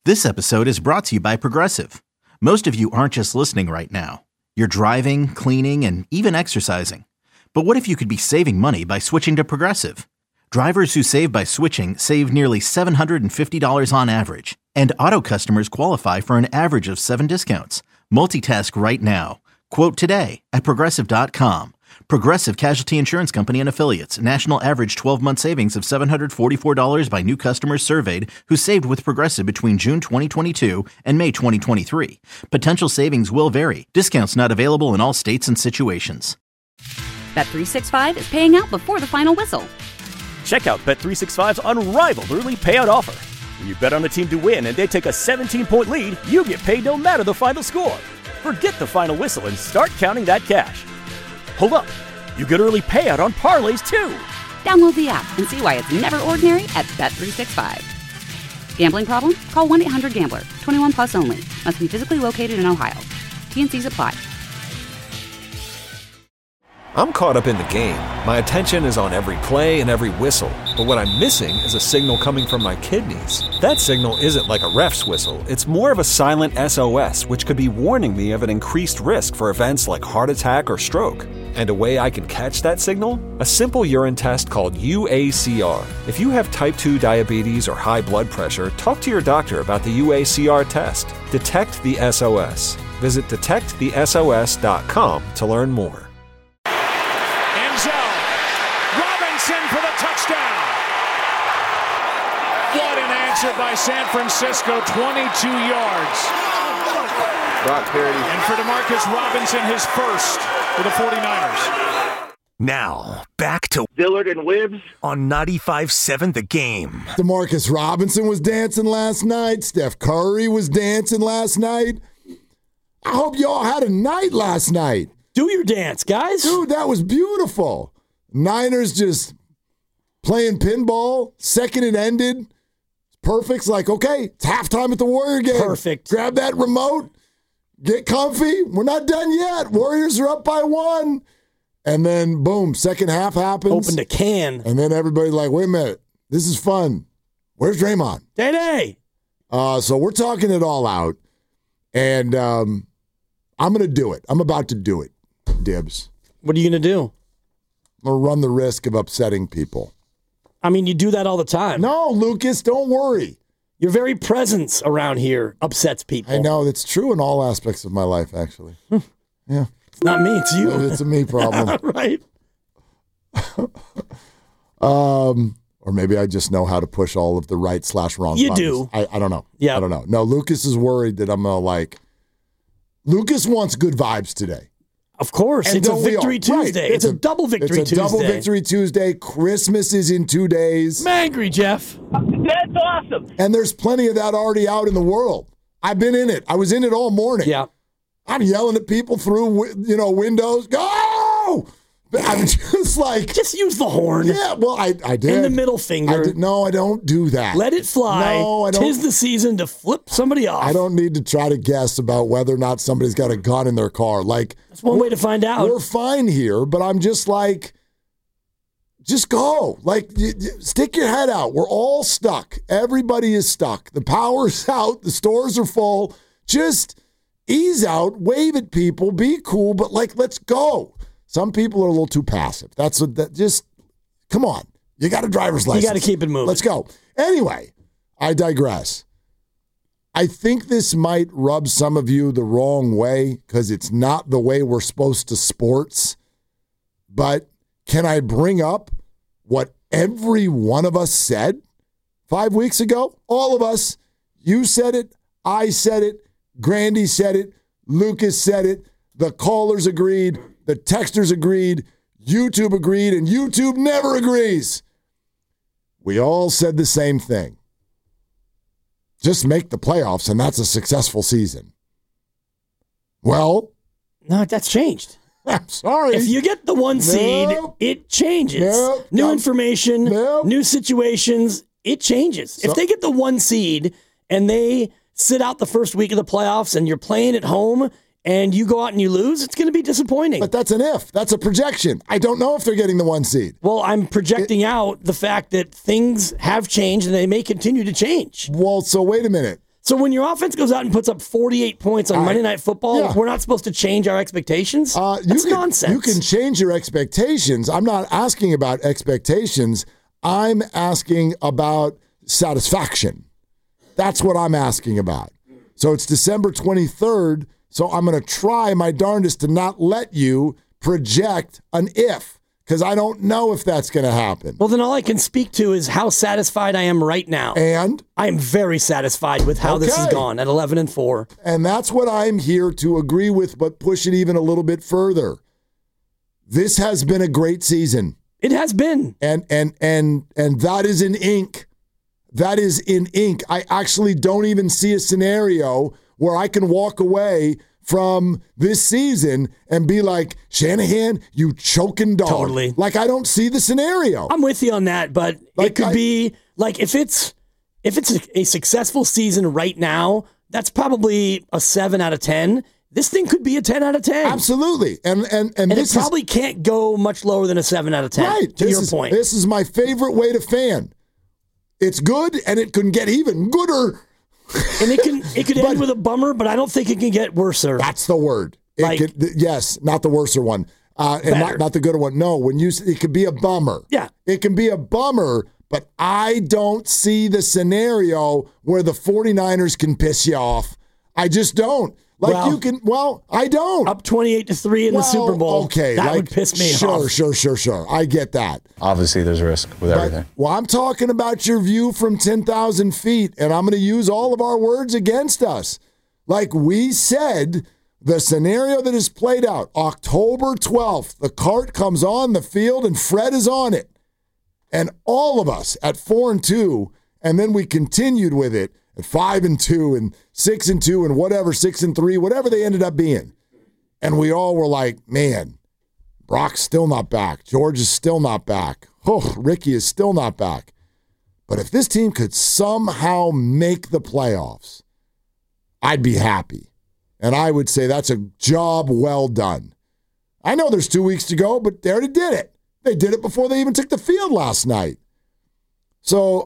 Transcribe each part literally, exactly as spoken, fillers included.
This episode is brought to you by Progressive. Most of you aren't just listening right now. You're driving, cleaning, and even exercising. But what if you could be saving money by switching to Progressive? Drivers who save by switching save nearly seven hundred fifty dollars on average. And auto customers qualify for an average of seven discounts. Multitask right now. Quote today at Progressive dot com. Progressive Casualty Insurance Company and Affiliates. National average twelve-month savings of seven hundred forty-four dollars by new customers surveyed who saved with Progressive between June twenty twenty-two and May twenty twenty-three. Potential savings will vary. Discounts not available in all states and situations. Bet three sixty-five is paying out before the final whistle. Check out Bet three sixty-five's unrivaled early payout offer. When you bet on a team to win and they take a seventeen-point lead, you get paid no matter the final score. Forget the final whistle and start counting that cash. Hold up. You get early payout on parlays, too. Download the app and see why it's never ordinary at Bet three sixty-five. Gambling problem? Call one eight hundred gambler. twenty-one plus only. Must be physically located in Ohio. T N Cs apply. I'm caught up in the game. My attention is on every play and every whistle. But what I'm missing is a signal coming from my kidneys. That signal isn't like a ref's whistle. It's more of a silent S O S, which could be warning me of an increased risk for events like heart attack or stroke. And a way I can catch that signal? A simple urine test called U A C R. If you have type two diabetes or high blood pressure, talk to your doctor about the U A C R test. Detect the S O S. Visit detect the S O S dot com to learn more. For the touchdown. What an answer by San Francisco, twenty-two yards. Brock Purdy. And for Demarcus Robinson, his first for the forty-niners. Now, back to Dillard and Wibbs on ninety-five seven The Game. Demarcus Robinson was dancing last night. Steph Curry was dancing last night. I hope y'all had a night last night. Do your dance, guys. Dude, that was beautiful. Niners just playing pinball. Second it ended. Perfect. It's like, okay, it's halftime at the Warrior game. Perfect. Grab that remote. Get comfy. We're not done yet. Warriors are up by one. And then, boom, second half happens. Opened a can. And then everybody's like, wait a minute. This is fun. Where's Draymond? Day-Day. Uh, so we're talking it all out. And um, I'm going to do it. I'm about to do it, Dibs. What are you going to do? I'm going to run the risk of upsetting people. I mean, you do that all the time. No, Lucas, don't worry. Your very presence around here upsets people. I know. It's true in all aspects of my life, actually. Yeah. It's not me. It's you. It's a me problem. Right. um, or maybe I just know how to push all of the right slash wrong You buttons. do. I, I don't know. Yeah. I don't know. No, Lucas is worried that I'm going to like... Lucas wants good vibes today. Of course. And it's a Victory Tuesday. Right. It's, it's a, a double Victory Tuesday. It's a Tuesday. double Victory Tuesday. Christmas is in two days. I'm angry, Jeff. That's awesome. And there's plenty of that already out in the world. I've been in it. I was in it all morning. Yeah. I'm yelling at people through, you know, windows. Go! I'm just like... Just use the horn. Yeah, well, I, I did. And the middle finger. I did, no, I don't do that. Let it fly. No, I don't. Tis the season to flip somebody off. I don't need to try to guess about whether or not somebody's got a gun in their car. Like, that's one way to find out. We're fine here, but I'm just like, just go. Like, y- y- stick your head out. We're all stuck. Everybody is stuck. The power's out. The stores are full. Just ease out, wave at people, be cool, but like, let's go. Some people are a little too passive. That's what that just, come on. You got a driver's license. You got to keep it moving. Let's go. Anyway, I digress. I think this might rub some of you the wrong way because it's not the way we're supposed to sports. But can I bring up what every one of us said five weeks ago? All of us. You said it. I said it. Grandy said it. Lucas said it. The callers agreed. The texters agreed. YouTube agreed. And YouTube never agrees. We all said the same thing. Just make the playoffs, and that's a successful season. Well, no, that's changed. I'm sorry. If you get the one seed, nope. it changes. Nope. New I'm, information, nope. new situations, it changes. So, if they get the one seed and they sit out the first week of the playoffs and you're playing at home and you go out and you lose, it's going to be disappointing. But that's an if. That's a projection. I don't know if they're getting the one seed. Well, I'm projecting it, out the fact that things have changed and they may continue to change. Well, so wait a minute. So when your offense goes out and puts up forty-eight points on All Monday right. Night Football, Yeah. we're not supposed to change our expectations? Uh, you That's can, nonsense. You can change your expectations. I'm not asking about expectations. I'm asking about satisfaction. That's what I'm asking about. So it's December twenty-third, so I'm going to try my darndest to not let you project an if, because I don't know if that's going to happen. Well, then all I can speak to is how satisfied I am right now. And? I am very satisfied with how this has Okay. gone at eleven and four. And that's what I'm here to agree with, but push it even a little bit further. This has been a great season. It has been. And and and and that is in ink. That is in ink. I actually don't even see a scenario where I can walk away from this season and be like, Shanahan, you choking dog. Totally. Like, I don't see the scenario. I'm with you on that, but Like, it could I- be like if it's if it's a, a successful season right now, that's probably a seven out of ten. This thing could be a ten out of ten. Absolutely. And and and, And this it probably can't go much lower than a seven out of ten. is right. To this your is, point. This is my favorite way to fan. It's good, and it can get even gooder. And it can it could But- end with a bummer, but I don't think it can get worser. That's the word. It Like- could, th- yes, not the worser one, uh, and Better. not, not the good one. No, when you s- it could be a bummer. Yeah. It can be a bummer, but I don't see the scenario where the 49ers can piss you off. I just don't. Like Well- you can. Well, I don't. Up twenty-eight to three in the Well, Super Bowl. Okay, That like, would piss me sure, off. Sure, sure, sure, sure. I get that. Obviously, there's a risk with But- everything. well, I'm talking about your view from ten thousand feet, and I'm going to use all of our words against us. Like we said, the scenario that is played out, October twelfth, the cart comes on the field and Fred is on it. And all of us at four and two, and then we continued with it at five and two and six and two and whatever, six and three, whatever they ended up being. And we all were like, man, Brock's still not back. George is still not back. Oh, Ricky is still not back. But if this team could somehow make the playoffs, I'd be happy. And I would say that's a job well done. I know there's two weeks to go, but they already did it. They did it before they even took the field last night. So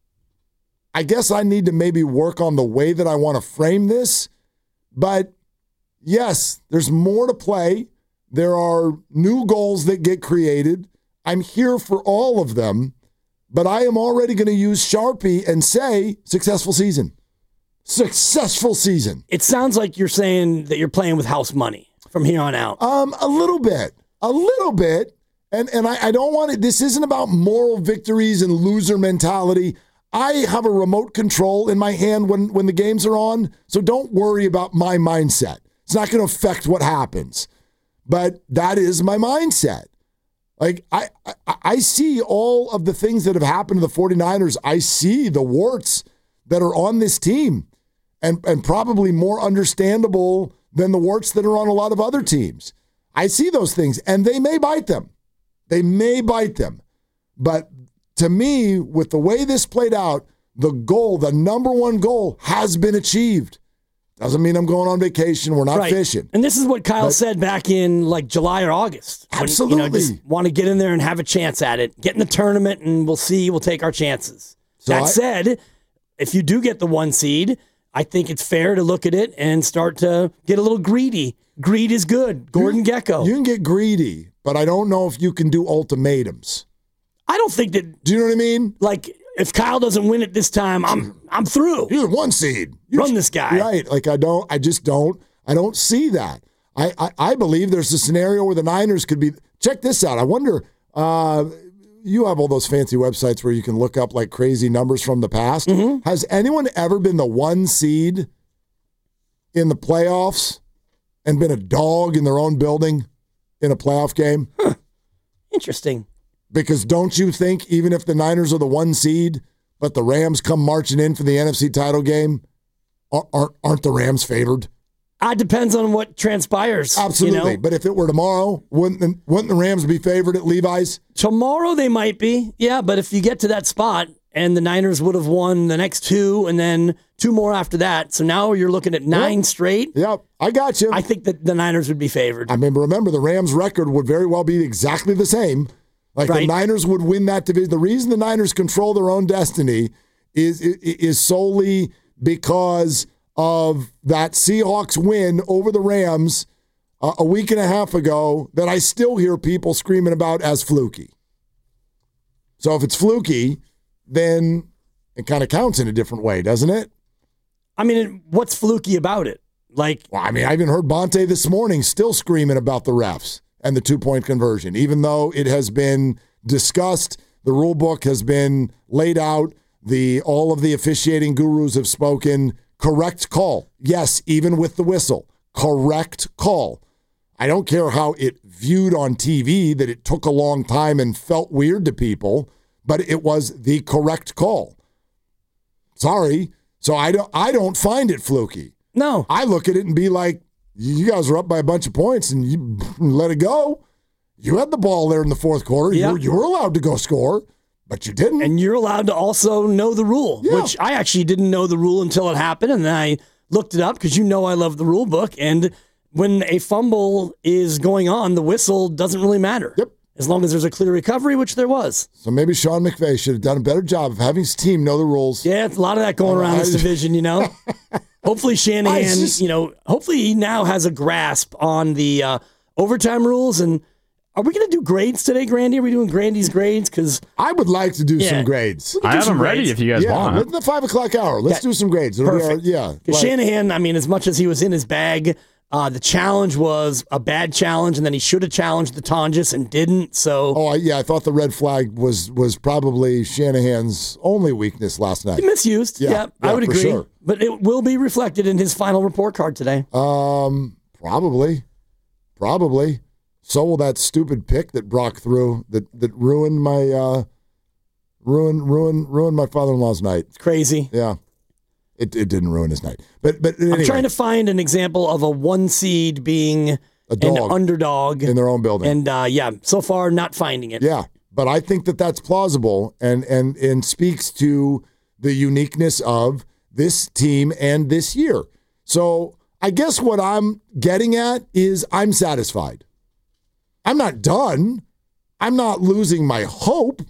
I guess I need to maybe work on the way that I want to frame this. But yes, there's more to play. There are new goals that get created. I'm here for all of them, but I am already going to use Sharpie and say successful season. Successful season. It sounds like you're saying that you're playing with house money from here on out. Um, a little bit. A little bit. And and I, I don't want it. This isn't about moral victories and loser mentality. I have a remote control in my hand when, when the games are on, so don't worry about my mindset. It's not going to affect what happens. But that is my mindset. Like, I, I I see all of the things that have happened to the 49ers. I see the warts that are on this team, and, and probably more understandable than the warts that are on a lot of other teams. I see those things, and they may bite them. They may bite them. But to me, with the way this played out, the goal, the number one goal, has been achieved. Doesn't mean I'm going on vacation. We're not Right. fishing. And this is what Kyle But- said back in like July or August. When, Absolutely. You know, just want to get in there and have a chance at it. Get in the tournament and we'll see. We'll take our chances. So that I- said, if you do get the one seed, I think it's fair to look at it and start to get a little greedy. Greed is good. Gordon Gecko. You can get greedy, but I don't know if you can do ultimatums. I don't think that, Do you know what I mean? like, if Kyle doesn't win it this time, I'm I'm through. You're the one seed. You Run this guy. Right. Like I don't, I just don't, I don't see that. I, I, I believe there's a scenario where the Niners could be, check this out. I wonder, uh, you have all those fancy websites where you can look up like crazy numbers from the past. Mm-hmm. Has anyone ever been the one seed in the playoffs and been a dog in their own building in a playoff game? Interesting. Because don't you think even if the Niners are the one seed, but the Rams come marching in for the N F C title game, aren't aren't the Rams favored? It depends on what transpires. Absolutely. You know? But if it were tomorrow, wouldn't the, wouldn't the Rams be favored at Levi's? Tomorrow they might be. Yeah, but if you get to that spot and the Niners would have won the next two and then two more after that, so now you're looking at nine Yep. straight. Yep, I got you. I think that the Niners would be favored. I mean, remember, the Rams' record would very well be exactly the same. Like the Right. Niners would win that division. The reason the Niners control their own destiny is is solely because of that Seahawks win over the Rams uh, a week and a half ago that I still hear people screaming about as fluky. So if it's fluky, then it kind of counts in a different way, doesn't it? I mean, what's fluky about it? Like, well, I mean, I even heard Bonte this morning still screaming about the refs and the two-point conversion, even though it has been discussed, the rule book has been laid out, the all of the officiating gurus have spoken. Correct call. Yes, even with the whistle. Correct call. I don't care how it viewed on T V, that it took a long time and felt weird to people, but it was the correct call. Sorry. So I don't I don't find it fluky. No. I look at it and be like, you guys were up by a bunch of points and you let it go. You had the ball there in the fourth quarter. Yep. You, were, you were allowed to go score, but you didn't. And you're allowed to also know the rule, Yeah. which I actually didn't know the rule until it happened, and then I looked it up because you know I love the rule book, and when a fumble is going on, the whistle doesn't really matter. Yep. As long as there's a clear recovery, which there was. So maybe Sean McVay should have done a better job of having his team know the rules. Yeah, it's a lot of that going around I- this division, you know. Hopefully Shanahan, just- you know, hopefully he now has a grasp on the uh, overtime rules. And are we going to do grades today, Grandy? Are we doing Grandy's grades? Because I would like to do Yeah. some grades. we can I do have some them ready grades. if you guys Yeah, want. in the five o'clock hour. Let's Yeah. do some grades. It'll be Perfect. our- yeah. Because right. Shanahan, I mean, as much as he was in his bag, uh, the challenge was a bad challenge, and then he should have challenged the Tonjes and didn't. So Oh, I, yeah, I thought the red flag was was probably Shanahan's only weakness last night. he misused. Yeah, Yeah, I yeah, would for agree. sure. But it will be reflected in his final report card today. Um, probably, probably. So will that stupid pick that Brock threw that that ruined my uh, ruined ruined ruined my father-in-law's night. It's crazy. Yeah, it it didn't ruin his night, but but anyway, I'm trying to find an example of a one seed being A an dog underdog in their own building. And uh, yeah, so far not finding it. Yeah, but I think that that's plausible and and and speaks to the uniqueness of this team and this year. So I guess what I'm getting at is I'm satisfied. I'm not done. I'm not losing my hope.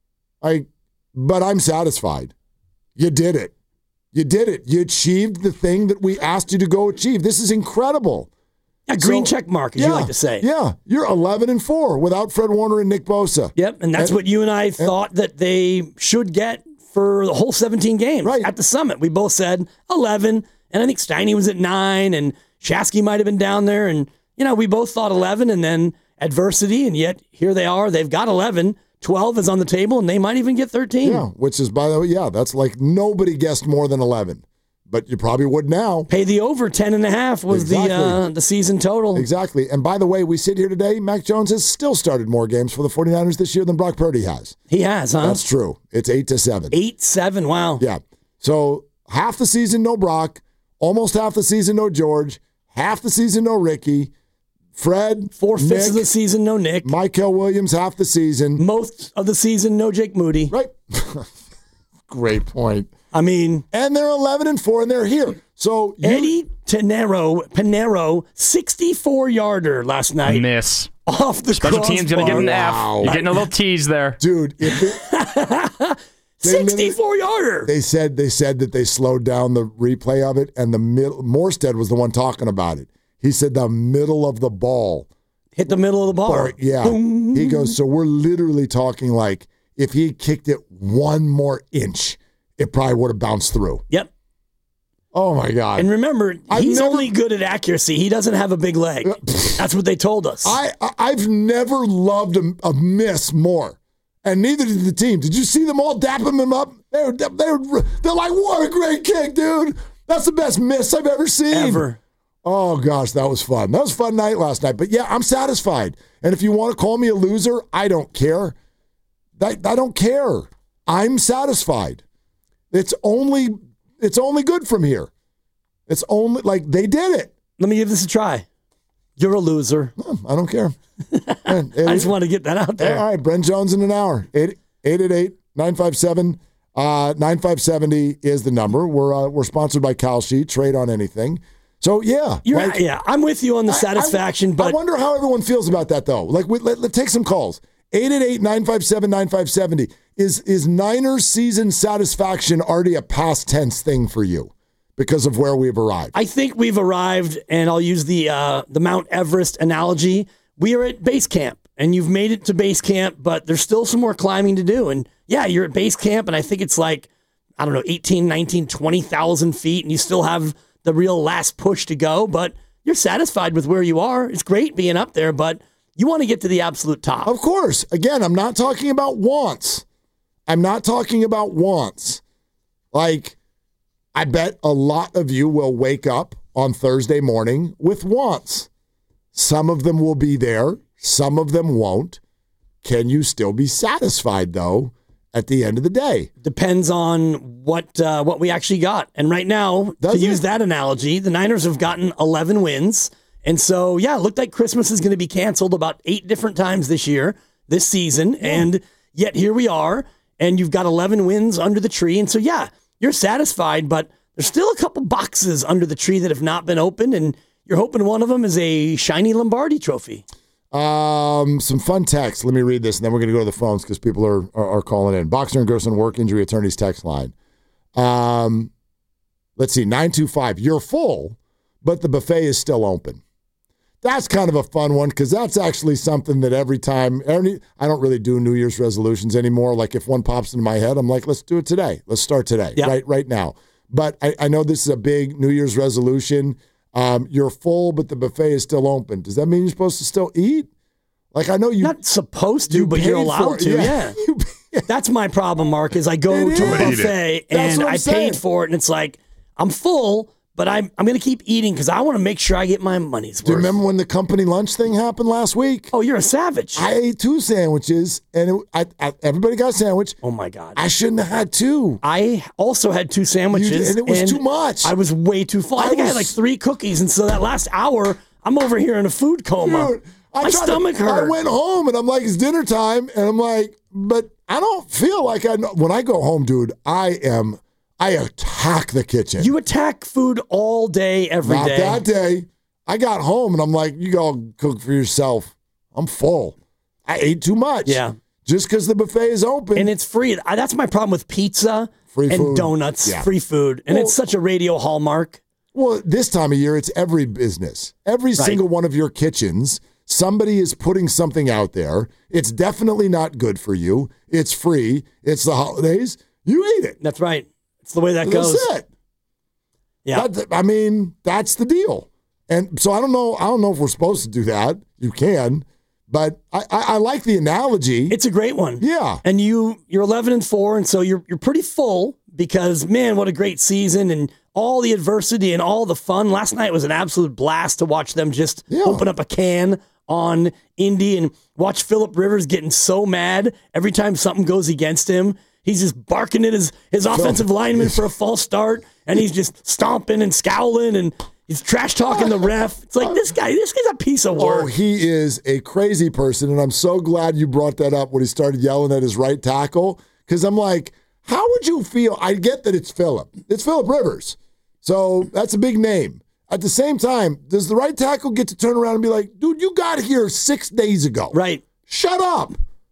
I, but I'm satisfied. You did it. You did it. You achieved the thing that we asked you to go achieve. This is incredible. A green So- check mark, as yeah, you like to say. Yeah, you're eleven and four without Fred Warner and Nick Bosa. Yep, and that's And- what you and I thought that they should get for the whole seventeen games Right. at the summit. We both said eleven, and I think Steiny was at nine, and Shasky might have been down there, and you know we both thought eleven, and then adversity, and yet here they are. They've got eleven. twelve is on the table, and they might even get thirteen. Yeah, which is, by the way, yeah, that's like nobody guessed more than eleven. But you probably would now. Pay the over ten and a half was Exactly. the uh, the season total. Exactly. And by the way, we sit here today, Mac Jones has still started more games for the 49ers this year than Brock Purdy has. He has, huh? That's true. It's eight to seven. Eight, seven, wow. Yeah. So half the season, no Brock. Almost half the season, no George. Half the season, no Ricky. Fred, Four-fifths Nick, of the season, no Nick. Michael Williams, half the season. Most of the season, no Jake Moody. Right. Great point. I mean, And they're eleven and four, and they're here. So you, Eddie Pinero, Pinero, sixty-four yarder last night Miss. off the Special crossbar. team's going to get an Wow. F. You're getting a little tease there. dude, if it, sixty-four yarder. They said they said that they slowed down the replay of it, and the middle. Morstead was the one talking about it. He said the middle of the ball. Hit the middle of the ball. Or, yeah, he goes. So we're literally talking like if he had kicked it one more inch, it probably would have bounced through. Yep. Oh my god! And remember, I've he's never- only good at accuracy. He doesn't have a big leg. That's what they told us. I I- I've never loved a, a miss more, and neither did the team. Did you see them all dapping him up? They were they were they're like, what a great kick, dude! That's the best miss I've ever seen. Ever. Oh, gosh, that was fun. That was a fun night last night. But, yeah, I'm satisfied. And if you want to call me a loser, I don't care. I, I don't care. I'm satisfied. It's only it's only good from here. It's only, like, they did it. Let me give this a try. You're a loser. Oh, I don't care. I just want to get that out there. All right, Brent Jones in an hour. eight eight eight, nine five seven, nine five seven zero is the number. We're uh, we're sponsored by Cal Sheet. Trade on anything. So, yeah. You're, like, yeah, I'm with you on the I- satisfaction, I, but I wonder how everyone feels about that, though. Like, we, let, let's take some calls. eight eight eight, nine five seven, nine five seven zero. Is, is Niners season satisfaction already a past tense thing for you? because of where we've arrived. I think we've arrived, and I'll use the uh, the Mount Everest analogy. We are at base camp, and you've made it to base camp, but there's still some more climbing to do. And yeah, you're at base camp, and I think it's like, I don't know, eighteen, nineteen, twenty thousand feet, and you still have the real last push to go, but you're satisfied with where you are. It's great being up there, but you want to get to the absolute top. Of course. Again, I'm not talking about wants. I'm not talking about wants. Like, I bet a lot of you will wake up on Thursday morning with wants. Some of them will be there. Some of them won't. Can you still be satisfied, though, at the end of the day? Depends on what uh, what we actually got. And right now, Does to it? use that analogy, the Niners have gotten eleven wins. And so, yeah, it looked like Christmas is going to be canceled about eight different times this year, this season. Yeah. And yet here we are, and you've got eleven wins under the tree. And so, yeah, you're satisfied, but there's still a couple boxes under the tree that have not been opened, and you're hoping one of them is a shiny Lombardi trophy. Um, some fun text. Let me read this, and then we're going to go to the phones because people are, are are calling in. Boxer and Gerson Work Injury Attorneys text line. Um, let's see, nine two five. You're full, but the buffet is still open. That's kind of a fun one because that's actually something that every time, every, I don't really do New Year's resolutions anymore. Like if one pops into my head, I'm like, let's do it today. Let's start today, yeah. right right now. But I, I know this is a big New Year's resolution. Um, you're full, but the buffet is still open. Does that mean you're supposed to still eat? Like I know you not supposed to, you but you're allowed to. Yeah, yeah. That's my problem, Mark. Is I go It to is. a buffet and I saying. paid for it, and it's like I'm full, but I'm I'm going to keep eating because I want to make sure I get my money's worth. Do you remember when the company lunch thing happened last week? Oh, you're a savage. I ate two sandwiches, and it, I, I, everybody got a sandwich. Oh my God! I shouldn't have had two. I also had two sandwiches, You did, and it was and too much. I was way too full. I, I think I was- had like three cookies, and so that last hour, I'm over here in a food coma. Dude, I my tried stomach to, hurt. I went home, and I'm like, it's dinner time, and I'm like, but I don't feel like I know. When I go home, dude, I am, I attack the kitchen. You attack food all day, every Not day. that day. I got home, and I'm like, you go cook for yourself. I'm full. I ate too much. Yeah. Just because the buffet is open. And it's free. I, that's my problem with pizza Free and food. donuts. Yeah. Free food. And Well- it's such a radio hallmark. Well, this time of year, it's every business. Every Right. single one of your kitchens, somebody is putting something out there. It's definitely not good for you. It's free. It's the holidays. You eat it. That's right. It's the way that That's goes. it. Yeah. That- I mean, that's the deal. And so I don't know. I don't know if we're supposed to do that. You can, but I, I, I like the analogy. It's a great one. Yeah. And you you're eleven and four, and so you're you're pretty full because man, what a great season and all the adversity and all the fun. Last night was an absolute blast to watch them just Yeah. open up a can on Indy and watch Phillip Rivers getting so mad every time something goes against him. He's just barking at his, his offensive lineman for a false start, and he's just stomping and scowling, and he's trash talking the ref. It's like, this guy, this guy's a piece of work. Oh, he is a crazy person, and I'm so glad you brought that up when he started yelling at his right tackle, because I'm like, how would you feel? I get that it's Phillip. It's Phillip Rivers, so that's a big name. At the same time, does the right tackle get to turn around and be like, dude, you got here six days ago. Right. Shut up.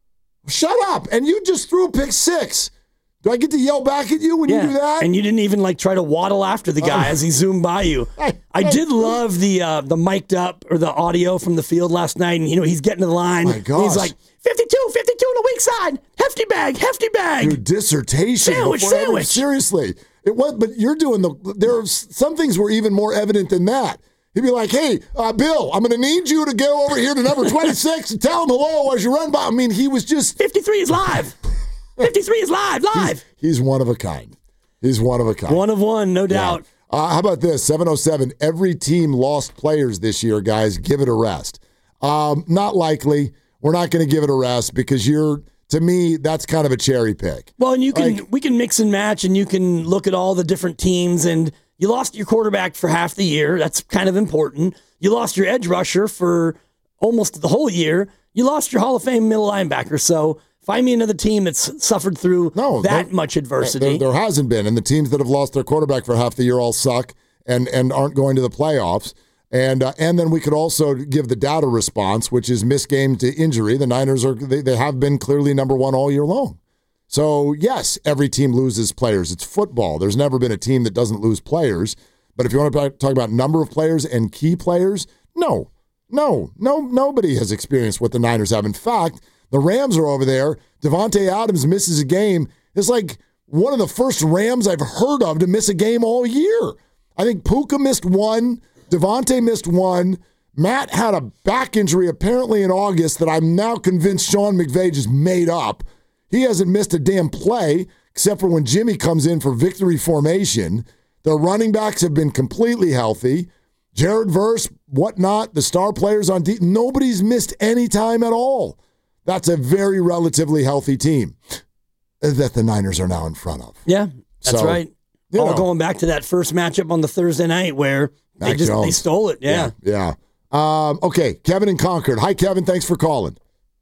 Shut up. And you just threw a pick six. Do I get to yell back at you when Yeah. you do that? And you didn't even like try to waddle after the guy Oh. as he zoomed by you. Hey, I hey. did love the uh, the mic'd up or the audio from the field last night, and you know he's getting to the line. My and gosh. he's like fifty-two, fifty-two on the weak side, hefty bag, hefty bag. Your dissertation. Sandwich, before every- sandwich. Seriously. It was, but you're doing the, there are some things were even more evident than that. He'd be like, hey, uh, Bill, I'm going to need you to go over here to number twenty-six and tell him hello as you run by. I mean, he was just. fifty-three is live. fifty-three is live, live. He's one of a kind. He's one of a kind. One of one, no doubt. Yeah. Uh, how about this? seven oh seven. Every team lost players this year, guys. Give it a rest. Um, not likely. We're not going to give it a rest because you're, to me, that's kind of a cherry pick. Well, and you can Like- we can mix and match, and you can look at all the different teams. And you lost your quarterback for half the year. That's kind of important. You lost your edge rusher for almost the whole year. You lost your Hall of Fame middle linebacker. So find me another team that's suffered through No, that there- much adversity. There, there hasn't been, and the teams that have lost their quarterback for half the year all suck and and aren't going to the playoffs. And uh, and then we could also give the data response, which is missed game to injury. The Niners are they, they have been clearly number one all year long. So, yes, every team loses players. It's football. There's never been a team that doesn't lose players. But if you want to talk about number of players and key players, no, no, no, nobody has experienced what the Niners have. In fact, the Rams are over there. Devontae Adams misses a game. It's like one of the first Rams I've heard of to miss a game all year. I think Puka missed one. Devontae missed one. Matt had a back injury apparently in August that I'm now convinced Sean McVay just made up. He hasn't missed a damn play except for when Jimmy comes in for victory formation. Their running backs have been completely healthy. Jared Verse, whatnot, the star players on D. Nobody's missed any time at all. That's a very relatively healthy team that the Niners are now in front of. Yeah, that's so, right. All know, going back to that first matchup on the Thursday night where Mac they just Jones. they stole it. Yeah. Yeah. yeah. Um, okay, Kevin in Concord. Hi, Kevin. Thanks for calling.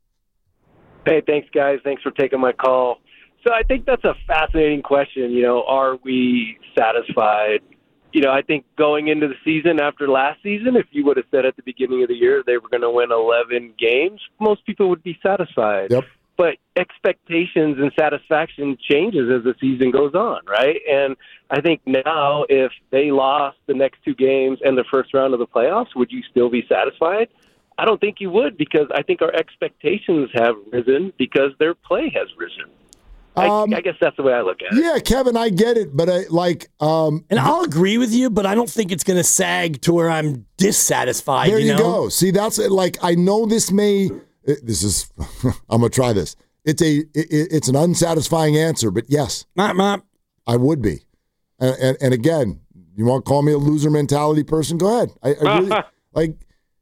Hey, thanks, guys. Thanks for taking my call. So I think that's a fascinating question. You know, are we satisfied? You know, I think going into the season after last season, if you would have said at the beginning of the year they were going to win eleven games, most people would be satisfied. Yep. But expectations and satisfaction changes as the season goes on, right? And I think now if they lost the next two games and the first round of the playoffs, would you still be satisfied? I don't think you would, because I think our expectations have risen because their play has risen. I, um, I guess that's the way I look at it. Yeah, Kevin, I get it, but I like, um, and I'll agree with you, but I don't think it's going to sag to where I'm dissatisfied. There you, you know? go. See, that's like I know this may. This is. I'm gonna try this. It's a. It, it's an unsatisfying answer, but yes, mop, mop. I would be. And, and, and again, you want to call me a loser mentality person? Go ahead. I, I really, like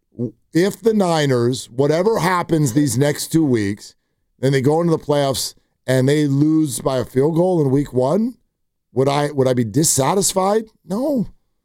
if the Niners, whatever happens these next two weeks, then they go into the playoffs and they lose by a field goal in week one, would I would I be dissatisfied? No.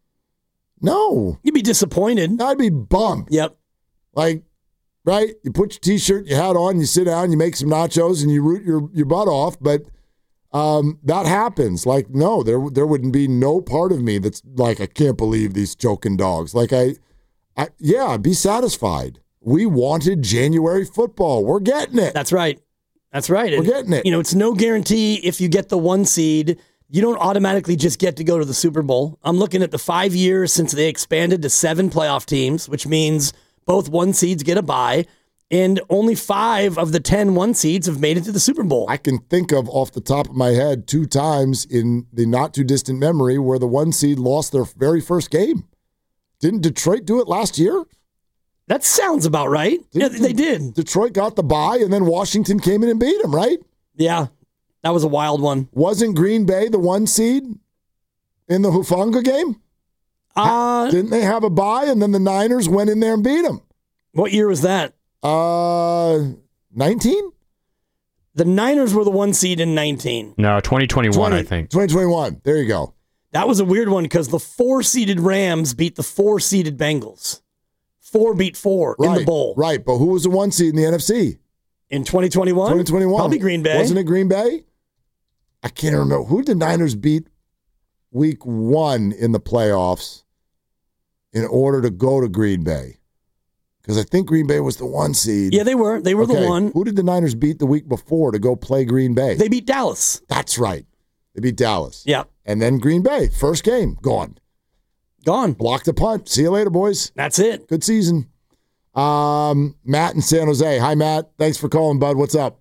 No. You'd be disappointed. I'd be bummed. Yep. Like, right? You put your T-shirt, your hat on, you sit down, you make some nachos, and you root your, your butt off, but um, that happens. Like, no, there there wouldn't be no part of me that's like, I can't believe these choking dogs. Like, I, I yeah, be satisfied. We wanted January football. We're getting it. That's right. That's right. We're and, getting it. You know, it's no guarantee if you get the one seed, you don't automatically just get to go to the Super Bowl. I'm looking at the five years since they expanded to seven playoff teams, which means both one seeds get a bye, and only five of the ten one seeds have made it to the Super Bowl. I can think of off the top of my head two times in the not too distant memory where the one seed lost their very first game. Didn't Detroit do it last year? That sounds about right. Didn't yeah, they did. Detroit got the bye, and then Washington came in and beat them, right? Yeah, that was a wild one. Wasn't Green Bay the one seed in the Hufanga game? Uh, Didn't they have a bye, and then the Niners went in there and beat them? What year was that? Uh, nineteen? The Niners were the one seed in nineteen. No, twenty twenty-one, twenty, I think. twenty twenty-one. There you go. That was a weird one because the four-seeded Rams beat the four-seeded Bengals. Four beat four right, in the bowl. Right, but who was the one seed in the N F C? In twenty twenty-one? twenty twenty-one. Probably Green Bay. Wasn't it Green Bay? I can't remember. Who did the Niners beat week one in the playoffs in order to go to Green Bay? Because I think Green Bay was the one seed. Yeah, they were. They were okay. the one. Who did the Niners beat the week before to go play Green Bay? They beat Dallas. That's right. They beat Dallas. Yeah. And then Green Bay, first game, gone. Gone. Blocked the punt. See you later, boys. That's it. Good season. Um, Matt in San Jose. Hi, Matt. Thanks for calling, bud. What's up?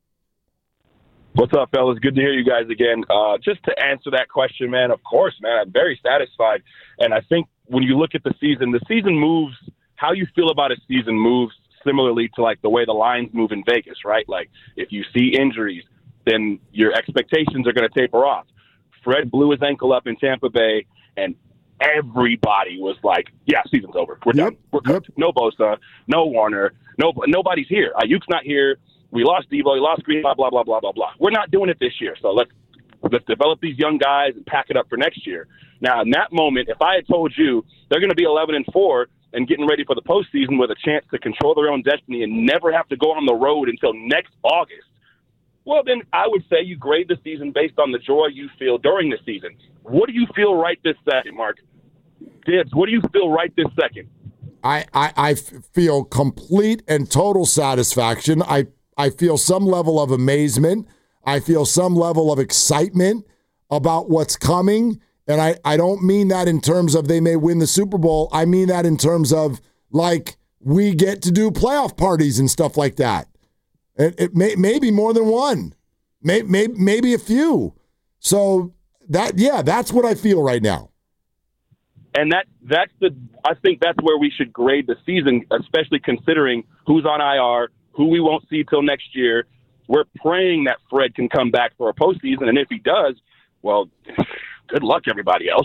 What's up, fellas? Good to hear you guys again. Uh, just to answer that question, man, of course, man, I'm very satisfied. And I think when you look at the season, the season moves, how you feel about a season moves similarly to like the way the lines move in Vegas, right? Like if you see injuries, then your expectations are going to taper off. Fred blew his ankle up in Tampa Bay, and everybody was like, yeah, season's over. We're yep. done. We're cooked. Yep. No Bosa, no Warner, no nobody's here. Ayuk's not here. We lost Debo. We lost Green, blah, blah, blah, blah, blah, blah. We're not doing it this year. So let's let's develop these young guys and pack it up for next year. Now, in that moment, if I had told you they're going to be eleven and four and getting ready for the postseason with a chance to control their own destiny and never have to go on the road until next August, well, then I would say you grade the season based on the joy you feel during the season. What do you feel right this second, Mark? Dibs, what do you feel right this second? I, I, I feel complete and total satisfaction. I, I feel some level of amazement. I feel some level of excitement about what's coming. And I, I don't mean that in terms of they may win the Super Bowl. I mean that in terms of, like, we get to do playoff parties and stuff like that. It, it may maybe more than one, may, may, maybe a few. So that yeah, that's what I feel right now. And that that's the I think that's where we should grade the season, especially considering who's on I R, who we won't see till next year. We're praying that Fred can come back for a postseason, and if he does, well, good luck, everybody else.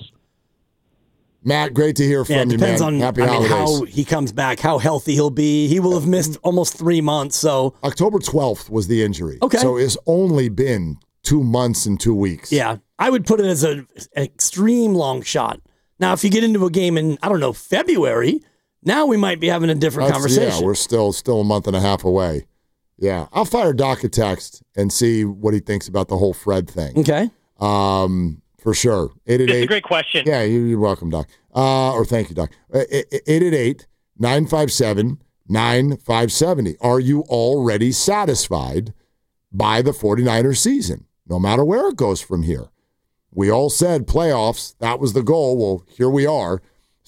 Matt, great to hear from yeah, it you, depends man. on Happy I mean, holidays. how he comes back, how healthy he'll be. He will have missed almost three months. So October twelfth was the injury. Okay. So it's only been two months and two weeks. Yeah, I would put it as a, an extreme long shot. Now, if you get into a game in, I don't know, February, now we might be having a different That's, conversation. Yeah, we're still still a month and a half away. Yeah, I'll fire Doc a text and see what he thinks about the whole Fred thing. Okay. Um, for sure. eight eight eight It's a great question. Yeah, you're welcome, Doc. Uh, or thank you, Doc. eight eight eight, nine five seven, nine five seven zero. Are you already satisfied by the 49ers season, no matter where it goes from here? We all said playoffs. That was the goal. Well, here we are.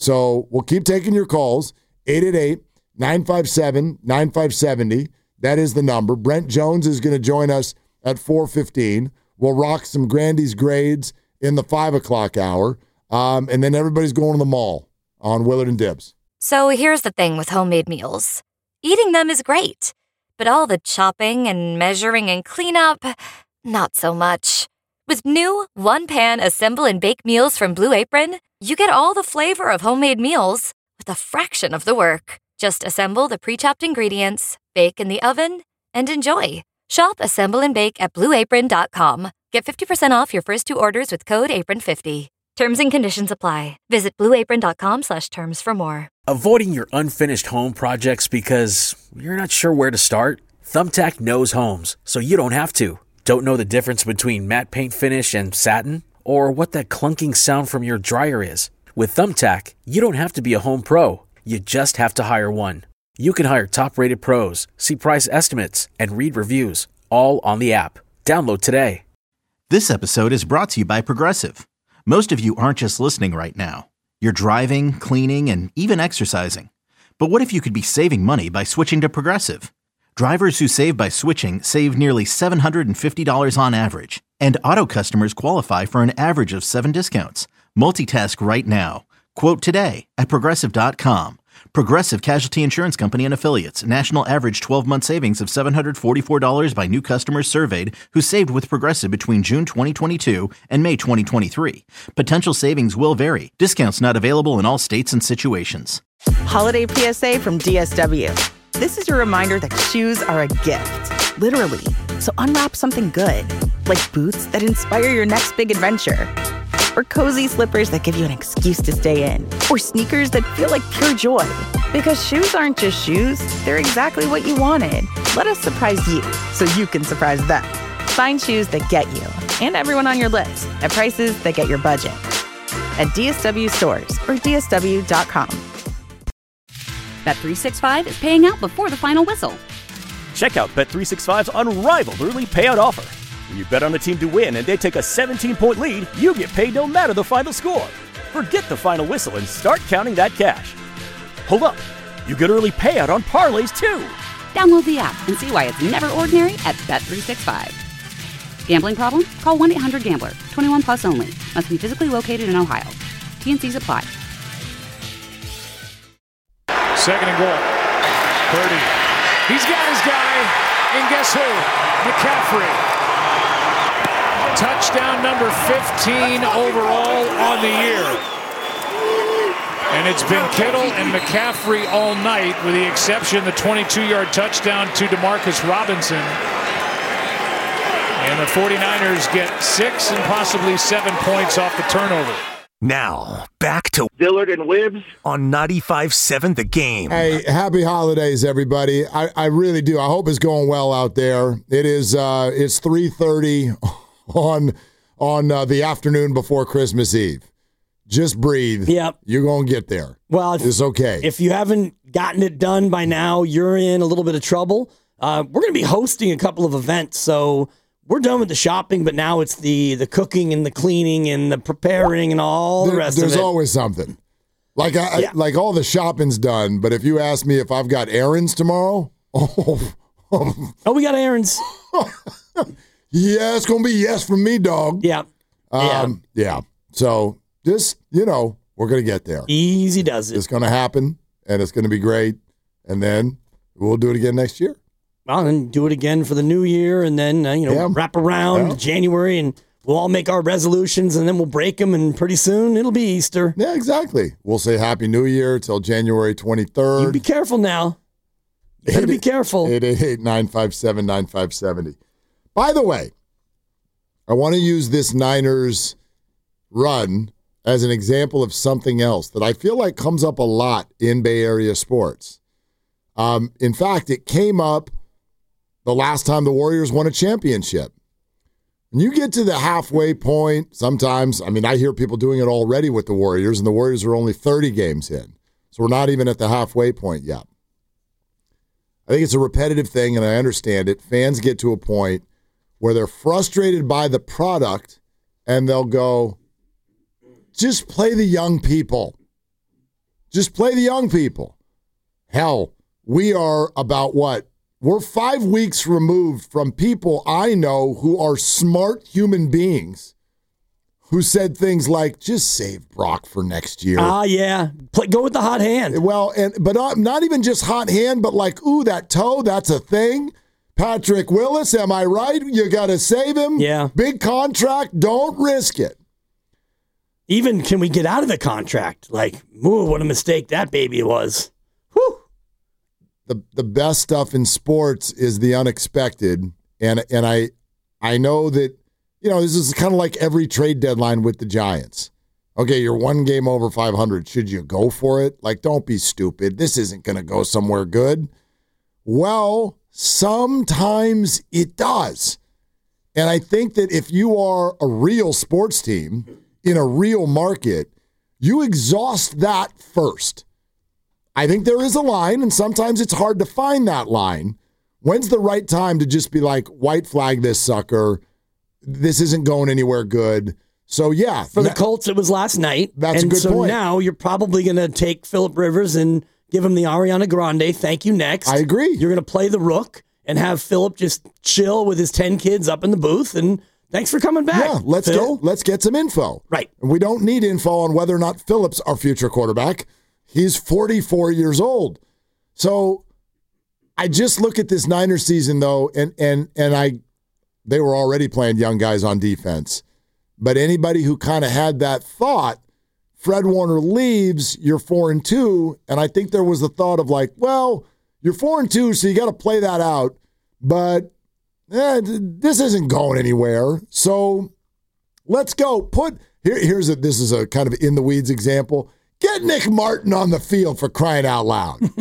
So we'll keep taking your calls. eight eight eight, nine five seven, nine five seven zero. That is the number. Brent Jones is going to join us at four fifteen. We'll rock some Grandy's grades in the five o'clock hour. Um, and then everybody's going to the mall on Willard and Dibbs. So here's the thing with homemade meals. Eating them is great, but all the chopping and measuring and cleanup, not so much. With new one-pan assemble and bake meals from Blue Apron, you get all the flavor of homemade meals with a fraction of the work. Just assemble the pre-chopped ingredients, bake in the oven, and enjoy. Shop Assemble and Bake at blue apron dot com. Get fifty percent off your first two orders with code apron fifty. Terms and conditions apply. Visit blue apron dot com slash terms for more. Avoiding your unfinished home projects because you're not sure where to start? Thumbtack knows homes, so you don't have to. Don't know the difference between matte paint finish and satin? Or what that clunking sound from your dryer is? With Thumbtack, you don't have to be a home pro. You just have to hire one. You can hire top-rated pros, see price estimates, and read reviews, all on the app. Download today. This episode is brought to you by Progressive. Most of you aren't just listening right now. You're driving, cleaning, and even exercising. But what if you could be saving money by switching to Progressive? Drivers who save by switching save nearly seven hundred fifty dollars on average. And auto customers qualify for an average of seven discounts. Multitask right now. Quote today at Progressive dot com. Progressive Casualty Insurance Company and Affiliates. National average twelve-month savings of seven hundred forty-four dollars by new customers surveyed who saved with Progressive between June twenty twenty-two and May twenty twenty-three. Potential savings will vary. Discounts not available in all states and situations. Holiday P S A from D S W. This is your reminder that shoes are a gift, literally. So unwrap something good, like boots that inspire your next big adventure. Or cozy slippers that give you an excuse to stay in. Or sneakers that feel like pure joy. Because shoes aren't just shoes, they're exactly what you wanted. Let us surprise you, so you can surprise them. Find shoes that get you, and everyone on your list, at prices that get your budget. At D S W stores, or D S W dot com. Bet three sixty-five is paying out before the final whistle. Check out Bet three sixty-five's unrivaled early payout offer. When you bet on a team to win and they take a seventeen-point lead, you get paid no matter the final score. Forget the final whistle and start counting that cash. Hold up. You get early payout on parlays, too. Download the app and see why it's never ordinary at Bet three sixty-five. Gambling problem? Call one eight hundred gambler. twenty-one plus only. Must be physically located in Ohio. T N Cs apply. Second and goal. Purdy. He's got his guy. And guess who? McCaffrey. Touchdown number fifteen overall on the year. And it's been Kittle and McCaffrey all night, with the exception of the twenty-two-yard touchdown to Demarcus Robinson. And the 49ers get six and possibly seven points off the turnover. Now, back to Dillard and Wibbs on ninety-five point seven The Game. Hey, happy holidays, everybody. I, I really do. I hope it's going well out there. It is uh, it's three thirty on on uh, the afternoon before Christmas Eve. Just breathe. Yep. You're going to get there. Well, if, it's okay. If you haven't gotten it done by now, you're in a little bit of trouble. Uh, we're going to be hosting a couple of events, so we're done with the shopping, but now it's the the cooking and the cleaning and the preparing and all there, the rest of it. There's always something. Like I, Yeah. like all the shopping's done, but if you ask me if I've got errands tomorrow, oh, oh, Oh, we got errands. yeah, it's gonna be yes from me, dog. Yeah. Um, yeah. So just you know, we're gonna get there. Easy does it. It's gonna happen, and it's gonna be great, and then we'll do it again next year. Well, then do it again for the new year, and then uh, you know Yeah. wrap around Yeah. January, and we'll all make our resolutions, and then we'll break them, and pretty soon it'll be Easter. Yeah, exactly. We'll say Happy New Year till January You twenty-third. be careful now. You better be careful. eight eight eight, nine five seven, nine five seven zero. By the way, I want to use this Niners run as an example of something else that I feel like comes up a lot in Bay Area sports. Um, in fact, it came up the last time the Warriors won a championship. When you get to the halfway point, sometimes, I mean, I hear people doing it already with the Warriors, and the Warriors are only thirty games in. So we're not even at the halfway point yet. I think it's a repetitive thing, and I understand it. Fans get to a point where they're frustrated by the product, and they'll go, just play the young people. Just play the young people. Hell, we are about what? We're five weeks removed from people I know who are smart human beings who said things like, just save Brock for next year. Ah, yeah. Play, go with the hot hand. Well, and but not, not even just hot hand, but like, ooh, that toe, that's a thing. Patrick Willis, am I right? You got to save him. Yeah. Big contract, don't risk it. Even can we get out of the contract? Like, ooh, what a mistake that baby was. Whew. The the best stuff in sports is the unexpected, and and I I know that, you know, this is kind of like every trade deadline with the Giants. Okay, you're one game over five hundred. Should you go for it? Like, don't be stupid. This isn't going to go somewhere good. Well, sometimes it does. And I think that if you are a real sports team in a real market, you exhaust that first. I think there is a line, and sometimes it's hard to find that line. When's the right time to just be like, white flag this sucker? This isn't going anywhere good. So, yeah. For the Colts, it was last night. That's and a good so point. now you're probably going to take Phillip Rivers and give him the Ariana Grande. Thank you, next. I agree. You're going to play the rook and have Phillip just chill with his ten kids up in the booth. And thanks for coming back. Yeah, let's Phil. get, let's get some info. Right. We don't need info on whether or not Phillip's our future quarterback. He's forty-four years old. So I just look at this Niners season, though, and and and I they were already playing young guys on defense. But anybody who kind of had that thought, Fred Warner leaves, you're four and two, and I think there was the thought of like, well, you're four and two, so you got to play that out. But eh, this isn't going anywhere. So let's go. Put here. Here's a. This is a kind of in the weeds example. Get Nick Martin on the field, for crying out loud. Get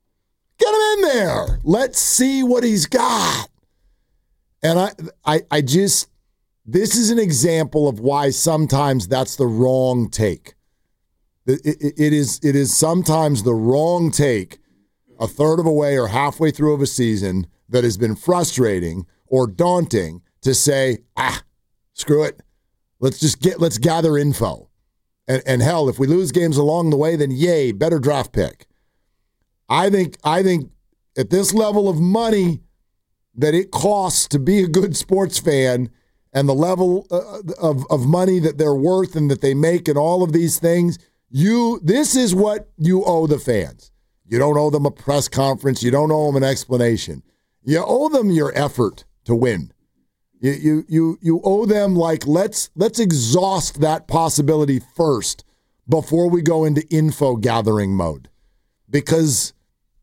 him in there. Let's see what he's got. And I, I, I just. This is an example of why sometimes that's the wrong take. It, it, it is. It is sometimes the wrong take. A third of a way or halfway through of a season that has been frustrating or daunting to say, ah, screw it. Let's just get, let's gather info. And, and hell, if we lose games along the way, then yay, better draft pick. I think, I think at this level of money that it costs to be a good sports fan and the level of, of money that they're worth and that they make and all of these things, you, this is what you owe the fans. You don't owe them a press conference. You don't owe them an explanation. You owe them your effort to win. You you you you owe them like let's let's exhaust that possibility first before we go into info gathering mode, because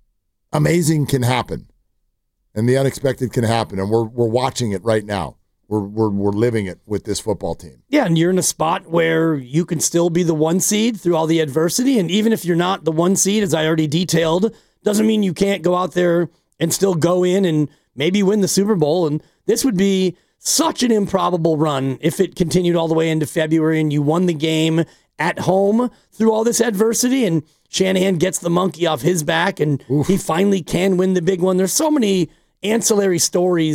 amazing can happen, and the unexpected can happen, and we're we're watching it right now. We're we're we're living it with this football team. Yeah, and you're in a spot where you can still be the one seed through all the adversity, and even if you're not the one seed, as I already detailed, doesn't mean you can't go out there and still go in and maybe win the Super Bowl. And this would be such an improbable run if it continued all the way into February and you won the game at home through all this adversity and Shanahan gets the monkey off his back and Oof. he finally can win the big one. There's so many ancillary stories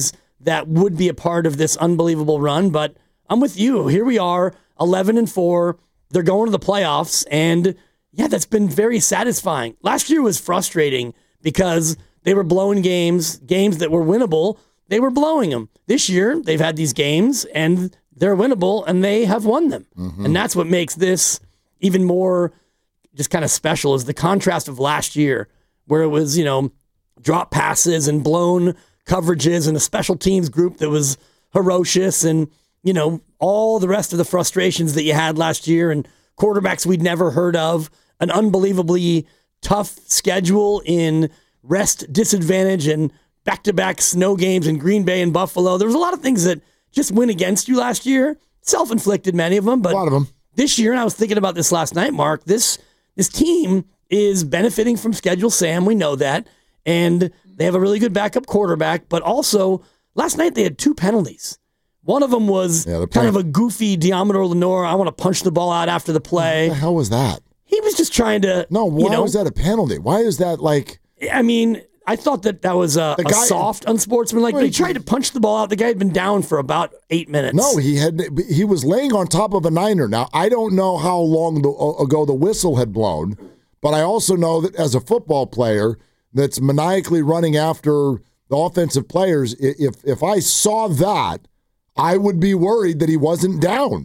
that would be a part of this unbelievable run. But I'm with you. Here we are, eleven and four. They're going to the playoffs, and yeah, that's been very satisfying. Last year was frustrating because they were blowing games, games that were winnable. They were blowing them. This year, they've had these games, and they're winnable, and they have won them. Mm-hmm. And that's what makes this even more just kind of special, is the contrast of last year, where it was, you know, drop passes and blown coverages and a special teams group that was ferocious, and, you know, all the rest of the frustrations that you had last year, and quarterbacks we'd never heard of, an unbelievably tough schedule in rest disadvantage and back-to-back snow games in Green Bay and Buffalo. There was a lot of things that just went against you last year. Self-inflicted, many of them. But a lot of them. This year, and I was thinking about this last night, Mark, this this team is benefiting from Schedule Sam. We know that. And they have a really good backup quarterback. But also, last night they had two penalties. One of them was yeah, kind of a goofy Diamador Lenore, I want to punch the ball out after the play. What the hell was that? He was just trying to... No, why you know, was that a penalty? Why is that like... I mean... I thought that that was a, guy, a soft, unsportsmanlike. But he tried to punch the ball out. The guy had been down for about eight minutes. No, he had. He was laying on top of a Niner. Now, I don't know how long the, ago the whistle had blown, but I also know that as a football player that's maniacally running after the offensive players, if if I saw that, I would be worried that he wasn't down.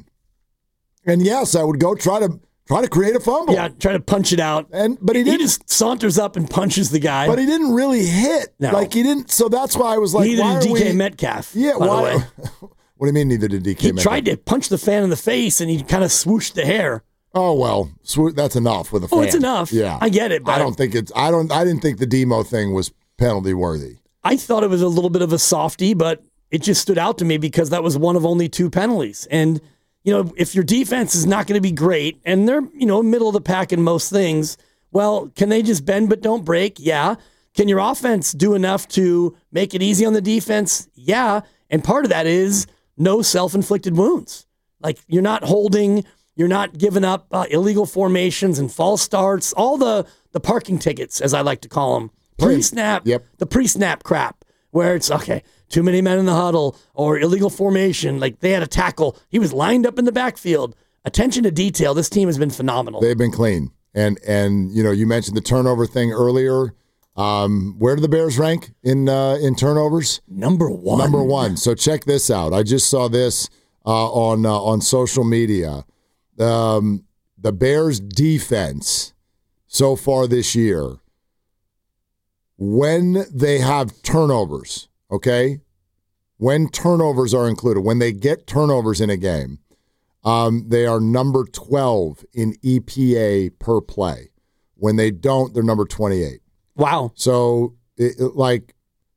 And yes, I would go try to... Try to create a fumble. Yeah, try to punch it out. And but he didn't. He just saunters up and punches the guy. But he didn't really hit. No. Like he didn't. So that's why I was like, neither why did D K we... Metcalf. Yeah, by why? The way. What do you mean neither did D K he Metcalf? He tried to punch the fan in the face, and he kind of swooshed the hair. Oh well, swo- that's enough with a fan. Oh, it's enough. Yeah, I get it. But I don't think it's. I don't. I didn't think the Demo thing was penalty worthy. I thought it was a little bit of a softie, but it just stood out to me because that was one of only two penalties. And you know, if your defense is not going to be great, and they're, you know, middle of the pack in most things, well, can they just bend but don't break? Yeah. Can your offense do enough to make it easy on the defense? Yeah. And part of that is no self-inflicted wounds. Like, you're not holding, you're not giving up uh, illegal formations and false starts, all the, the parking tickets, as I like to call them. Pre-snap, yep. The pre-snap crap, where it's, okay, too many men in the huddle, or illegal formation. Like, they had a tackle. He was lined up in the backfield. Attention to detail. This team has been phenomenal. They've been clean. And, and you know, you mentioned the turnover thing earlier. Um, where do the Bears rank in uh, in turnovers? Number one. Number one. So check this out. I just saw this uh, on uh, on social media. Um, the Bears defense so far this year, when they have turnovers, okay, when turnovers are included, when they get turnovers in a game, um, they are number twelve in E P A per play. When they don't, they're number twenty-eight. Wow. So, it, it, like,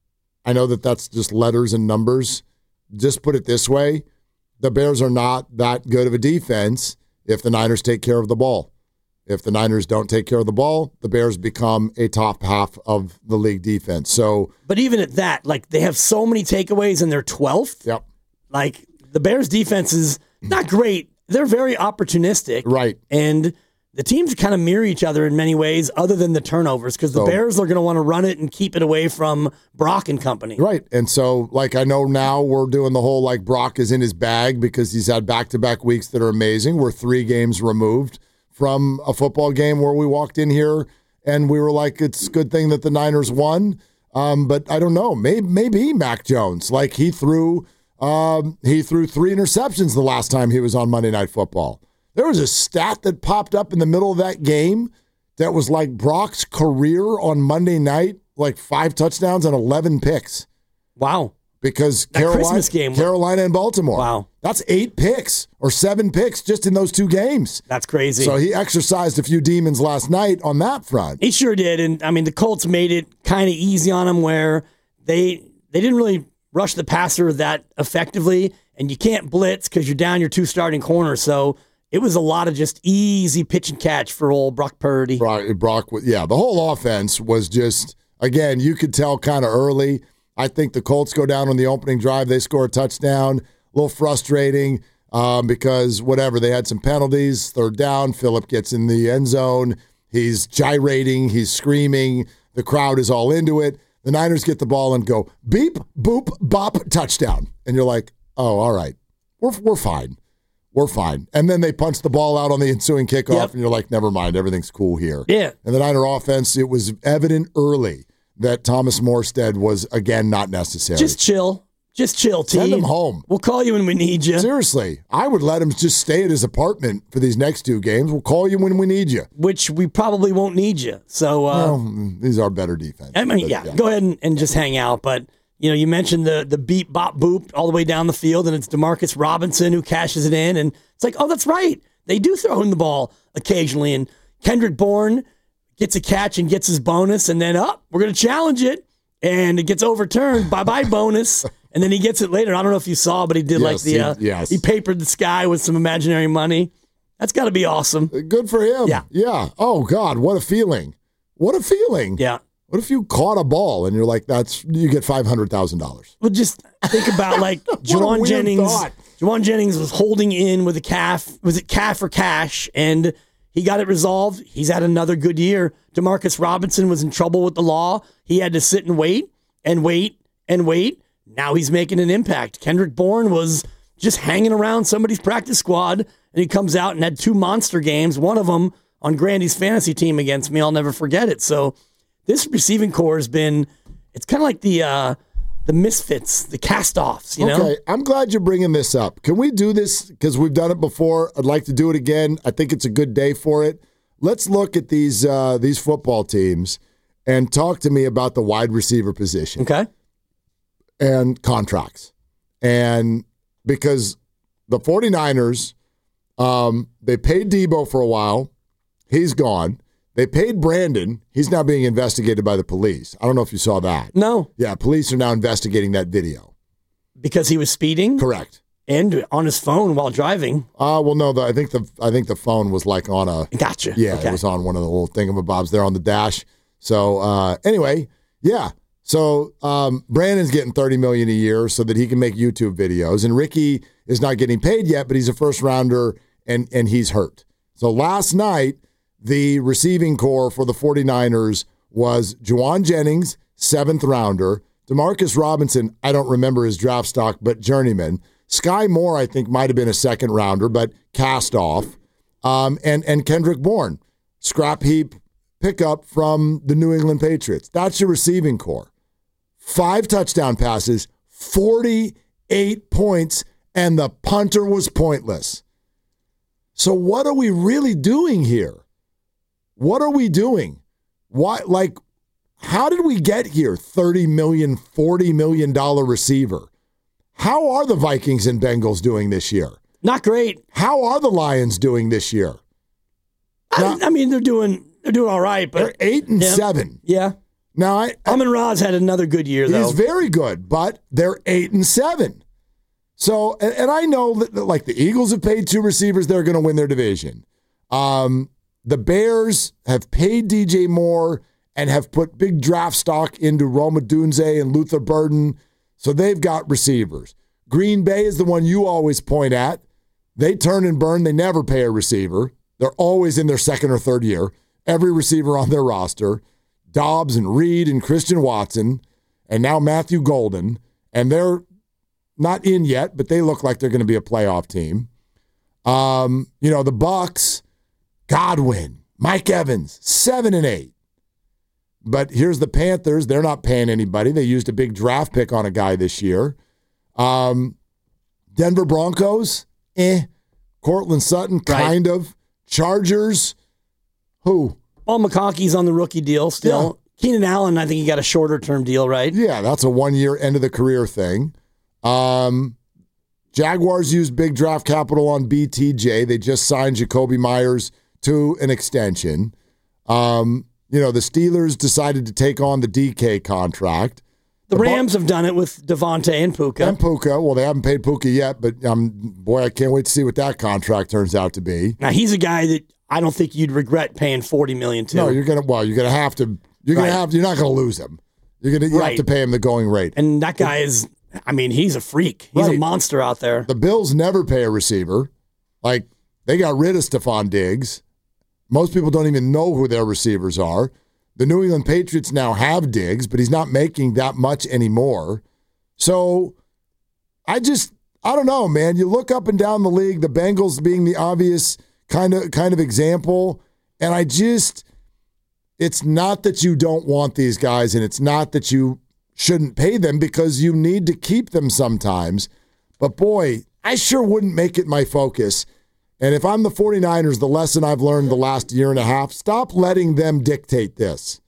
I know that that's just letters and numbers. Just put it this way, the Bears are not that good of a defense if the Niners take care of the ball. If the Niners don't take care of the ball, the Bears become a top half of the league defense. So, but even at that, like, they have so many takeaways and they're twelfth. Yep. Like, the Bears defense is not great. They're very opportunistic. Right. And the teams kind of mirror each other in many ways other than the turnovers, because the so, Bears are going to want to run it and keep it away from Brock and company. Right. And so, like, I know now we're doing the whole, like, Brock is in his bag because he's had back-to-back weeks that are amazing. We're three games removed from a football game where we walked in here and we were like, it's a good thing that the Niners won. Um, but I don't know. Maybe, maybe Mac Jones. Like, he threw, um, he threw three interceptions the last time he was on Monday Night Football. There was a stat that popped up in the middle of that game that was like Brock's career on Monday night, like five touchdowns and eleven picks. Wow. Because that Carolina, Christmas game. Carolina and Baltimore. Wow. That's eight picks or seven picks just in those two games. That's crazy. So he exercised a few demons last night on that front. He sure did. And, I mean, the Colts made it kind of easy on him where they they didn't really rush the passer that effectively, and you can't blitz because you're down your two starting corners. So it was a lot of just easy pitch and catch for old Brock Purdy. Brock, Brock, yeah, the whole offense was just, again, you could tell kind of early. I think the Colts go down on the opening drive. They score a touchdown. A little frustrating um, because whatever, they had some penalties. Third down, Phillip gets in the end zone. He's gyrating. He's screaming. The crowd is all into it. The Niners get the ball and go beep, boop, bop, touchdown. And you're like, oh, all right, we're we're fine. We're fine. And then they punch the ball out on the ensuing kickoff, yep. and you're like, never mind, everything's cool here. Yeah. And the Niner offense, it was evident early that Thomas Morstead was, again, not necessary. Just chill. Just chill, team. Send him home. We'll call you when we need you. Seriously. I would let him just stay at his apartment for these next two games. We'll call you when we need you. Which we probably won't need you. So uh, well, these are better defense. I mean, but, yeah, yeah, go ahead and, and just hang out. But, you know, you mentioned the the beep, bop, boop all the way down the field, and it's Demarcus Robinson who cashes it in. And it's like, oh, that's right. They do throw him the ball occasionally. And Kendrick Bourne gets a catch and gets his bonus, and then, oh, we're going to challenge it. And it gets overturned. Bye-bye bonus. And then he gets it later. I don't know if you saw, but he did yes, like the, uh, he, yes. he papered the sky with some imaginary money. That's got to be awesome. Good for him. Yeah. Yeah. Oh, God, what a feeling. What a feeling. Yeah. What if you caught a ball and you're like, that's, you get five hundred thousand dollars? Well, just think about like Juwan Jennings. Thought. Juwan Jennings was holding in with a calf. Was it calf or cash? And he got it resolved. He's had another good year. Demarcus Robinson was in trouble with the law. He had to sit and wait and wait and wait. Now he's making an impact. Kendrick Bourne was just hanging around somebody's practice squad, and he comes out and had two monster games, one of them on Grandy's fantasy team against me. I'll never forget it. So this receiving core has been, it's kind of like the uh, the misfits, the cast-offs, you know? Okay, I'm glad you're bringing this up. Can we do this? Because we've done it before. I'd like to do it again. I think it's a good day for it. Let's look at these uh, these football teams and talk to me about the wide receiver position. Okay. And contracts. And because the 49ers, um, they paid Debo for a while. He's gone. They paid Brandon. He's now being investigated by the police. I don't know if you saw that. No. Yeah, police are now investigating that video. Because he was speeding? Correct. And on his phone while driving. Uh, well, no, the, I think the I think the phone was like on a... Gotcha. Yeah, okay. It was on one of the little thingamabobs there on the dash. So, uh, anyway, yeah. So, um, Brandon's getting thirty million dollars a year so that he can make YouTube videos. And Ricky is not getting paid yet, but he's a first-rounder, and, and he's hurt. So, last night, the receiving core for the 49ers was Juwan Jennings, seventh rounder. Demarcus Robinson, I don't remember his draft stock, but journeyman. Sky Moore, I think, might have been a second rounder, but cast off. Um, and, and Kendrick Bourne, scrap heap pickup from the New England Patriots. That's your receiving core. Five touchdown passes, forty-eight points, and the punter was pointless. So what are we really doing here? What are we doing? Why, like, how did we get here? thirty million dollars, forty million dollars receiver. How are the Vikings and Bengals doing this year? Not great. How are the Lions doing this year? Now, I, I mean, they're doing they're doing all right, but they're eight and yeah, seven. Yeah. Now, I, Amon-Ra's had another good year, though. He's very good, but they're eight and seven. So, and, and I know that, that, like, the Eagles have paid two receivers, they're going to win their division. Um, the Bears have paid D J Moore and have put big draft stock into Rome Odunze and Luther Burden, so they've got receivers. Green Bay is the one you always point at. They turn and burn. They never pay a receiver. They're always in their second or third year. Every receiver on their roster. Dobbs and Reed and Christian Watson, and now Matthew Golden, and they're not in yet, but they look like they're going to be a playoff team. Um, you know, the Bucks, Godwin, Mike Evans, seven and eight. But here's the Panthers. They're not paying anybody. They used a big draft pick on a guy this year. Um, Denver Broncos, eh. Cortland Sutton, kind right. of. Chargers, who? Paul McConkey's on the rookie deal still. Yeah. Keenan Allen, I think he got a shorter-term deal, right? Yeah, that's a one-year end-of-the-career thing. Um, Jaguars used big draft capital on B T J. They just signed Jacoby Myers to an extension. Um, you know, the Steelers decided to take on the D K contract. The, the Rams Buc- have done it with Devontae and Puka. And Puka. Well, they haven't paid Puka yet, but um, boy, I can't wait to see what that contract turns out to be. Now, he's a guy that I don't think you'd regret paying forty million dollars to. No, you're gonna. Well, you're gonna have to. You're gonna right. have. You're not gonna lose him. You're gonna. You right. have to pay him the going rate. And that guy is. I mean, he's a freak. He's right. a monster out there. The Bills never pay a receiver. Like they got rid of Stephon Diggs. Most people don't even know who their receivers are. The New England Patriots now have Diggs, but he's not making that much anymore. So I just, I don't know, man. You look up and down the league, the Bengals being the obvious kind of kind of example, and I just, it's not that you don't want these guys, and it's not that you shouldn't pay them, because you need to keep them sometimes. But boy, I sure wouldn't make it my focus. And if I'm the 49ers, the lesson I've learned the last year and a half, stop letting them dictate this.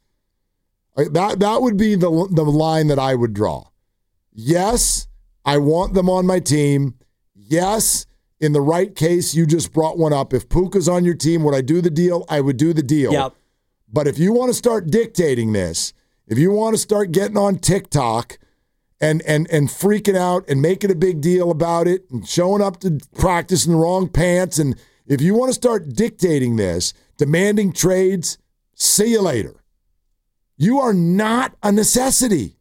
That that would be the, the line that I would draw. Yes, I want them on my team. Yes, in the right case, you just brought one up. If Puka's on your team, would I do the deal? I would do the deal. Yep. But if you want to start dictating this, if you want to start getting on TikTok and and and freaking out and making a big deal about it and showing up to practice in the wrong pants, and if you want to start dictating this, demanding trades, see you later. You are not a necessity.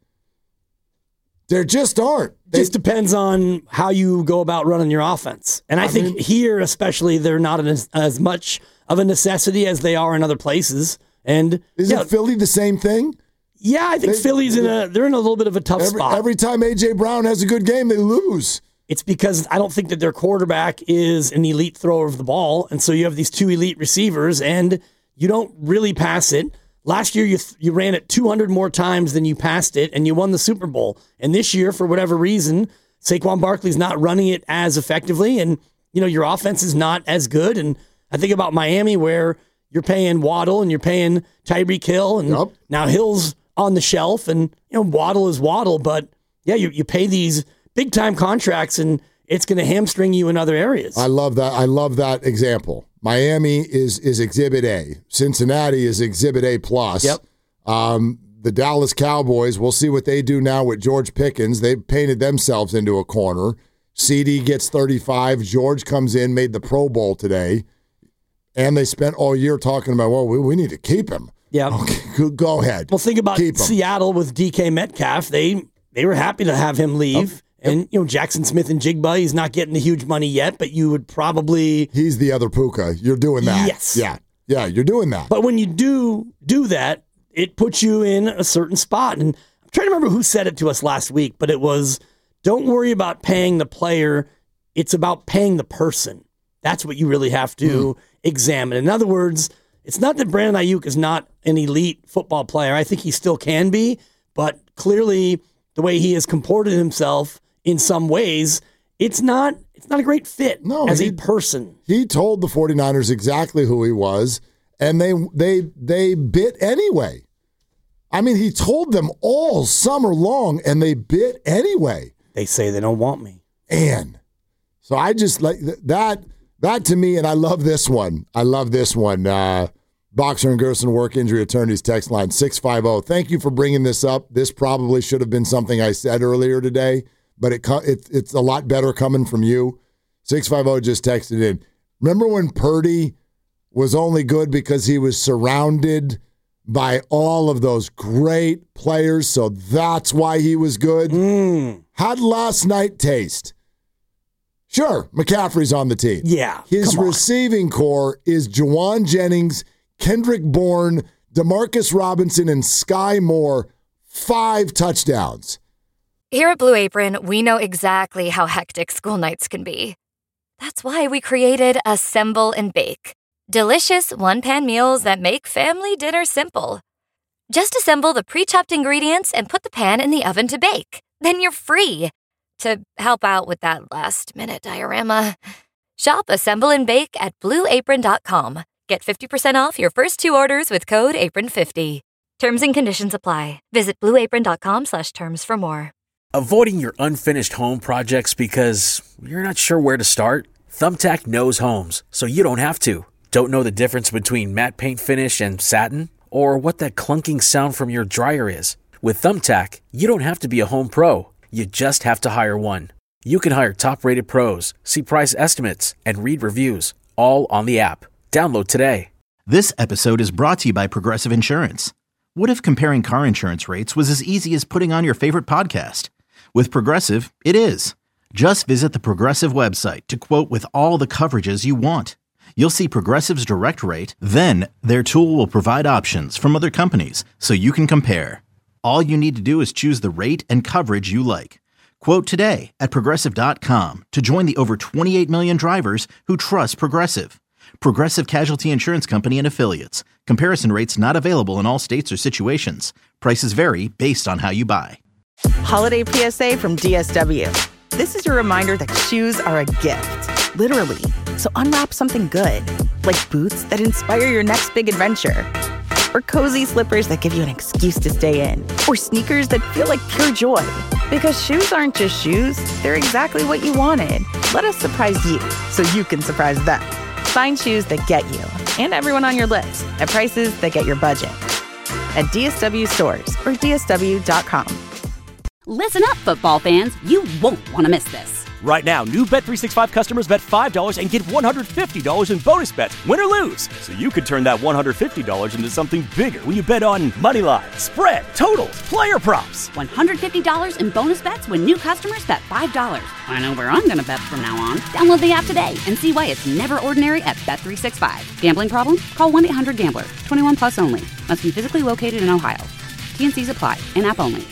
There just aren't. It just depends on how you go about running your offense. And I, I think mean, here especially, they're not as, as much of a necessity as they are in other places. And Isn't yeah, Philly the same thing? Yeah, I think they, Philly's in a they're in a little bit of a tough every, spot. Every time A J Brown has a good game, they lose. It's because I don't think that their quarterback is an elite thrower of the ball, and so you have these two elite receivers, and you don't really pass it. Last year, you you ran it two hundred more times than you passed it, and you won the Super Bowl. And this year, for whatever reason, Saquon Barkley's not running it as effectively, and you know your offense is not as good. And I think about Miami, where you're paying Waddle and you're paying Tyreek Hill, and yep. now Hill's on the shelf, and you know Waddle is Waddle, but yeah, you you pay these big time contracts, and it's going to hamstring you in other areas. I love that. I love that example. Miami is is Exhibit A. Cincinnati is Exhibit A plus. Yep. Um, the Dallas Cowboys, we'll see what they do now with George Pickens. They've painted themselves into a corner. C D gets thirty-five. George comes in, made the Pro Bowl today. And they spent all year talking about, well, we, we need to keep him. Yeah. Okay, go ahead. Well, think about keep Seattle with D K Metcalf. They they were happy to have him leave. Yep. And, you know, Jackson Smith and Jigba, he's not getting the huge money yet, but you would probably... He's the other Puka. You're doing that. Yes. Yeah. Yeah, you're doing that. But when you do do that, it puts you in a certain spot. And I'm trying to remember who said it to us last week, but it was, don't worry about paying the player. It's about paying the person. That's what you really have to mm. examine. In other words, it's not that Brandon Ayuk is not an elite football player. I think he still can be, but clearly the way he has comported himself in some ways, it's not it's not a great fit no, as he, a person. He told the 49ers exactly who he was, and they they they bit anyway. I mean, he told them all summer long, and they bit anyway. They say they don't want me. And so I just like that, that to me, and I love this one. I love this one. Uh, Boxer and Gerson Work Injury Attorneys text line six five zero. Thank you for bringing this up. This probably should have been something I said earlier today, but it, it it's a lot better coming from you. six five zero just texted in. Remember when Purdy was only good because he was surrounded by all of those great players, so that's why he was good? Mm. How'd last night taste? Sure, McCaffrey's on the team. Yeah, His receiving core is Juwan Jennings, Kendrick Bourne, Demarcus Robinson, and Sky Moore. Five touchdowns. Here at Blue Apron, we know exactly how hectic school nights can be. That's why we created Assemble and Bake. Delicious one-pan meals that make family dinner simple. Just assemble the pre-chopped ingredients and put the pan in the oven to bake. Then you're free to help out with that last-minute diorama. Shop Assemble and Bake at blue apron dot com. Get fifty percent off your first two orders with code apron fifty. Terms and conditions apply. Visit blue apron dot com slash terms for more. Avoiding your unfinished home projects because you're not sure where to start? Thumbtack knows homes, so you don't have to. Don't know the difference between matte paint finish and satin? Or what that clunking sound from your dryer is? With Thumbtack, you don't have to be a home pro. You just have to hire one. You can hire top-rated pros, see price estimates, and read reviews, all on the app. Download today. This episode is brought to you by Progressive Insurance. What if comparing car insurance rates was as easy as putting on your favorite podcast? With Progressive, it is. Just visit the Progressive website to quote with all the coverages you want. You'll see Progressive's direct rate, then their tool will provide options from other companies so you can compare. All you need to do is choose the rate and coverage you like. Quote today at Progressive dot com to join the over twenty-eight million drivers who trust Progressive. Progressive Casualty Insurance Company and Affiliates. Comparison rates not available in all states or situations. Prices vary based on how you buy. Holiday P S A from D S W. This is your reminder that shoes are a gift, literally. So unwrap something good, like boots that inspire your next big adventure, or cozy slippers that give you an excuse to stay in, or sneakers that feel like pure joy. Because shoes aren't just shoes, they're exactly what you wanted. Let us surprise you so you can surprise them. Find shoes that get you and everyone on your list at prices that get your budget. At D S W stores or D S W dot com. Listen up, football fans. You won't want to miss this. Right now, new Bet three sixty-five customers bet five dollars and get one hundred fifty dollars in bonus bets, win or lose. So you could turn that one hundred fifty dollars into something bigger when you bet on money line, spread, totals, player props. one hundred fifty dollars in bonus bets when new customers bet five dollars. I know where I'm going to bet from now on. Download the app today and see why it's never ordinary at Bet three sixty-five. Gambling problem? Call one eight hundred gambler. twenty-one plus only. Must be physically located in Ohio. T and C's apply. In-app only.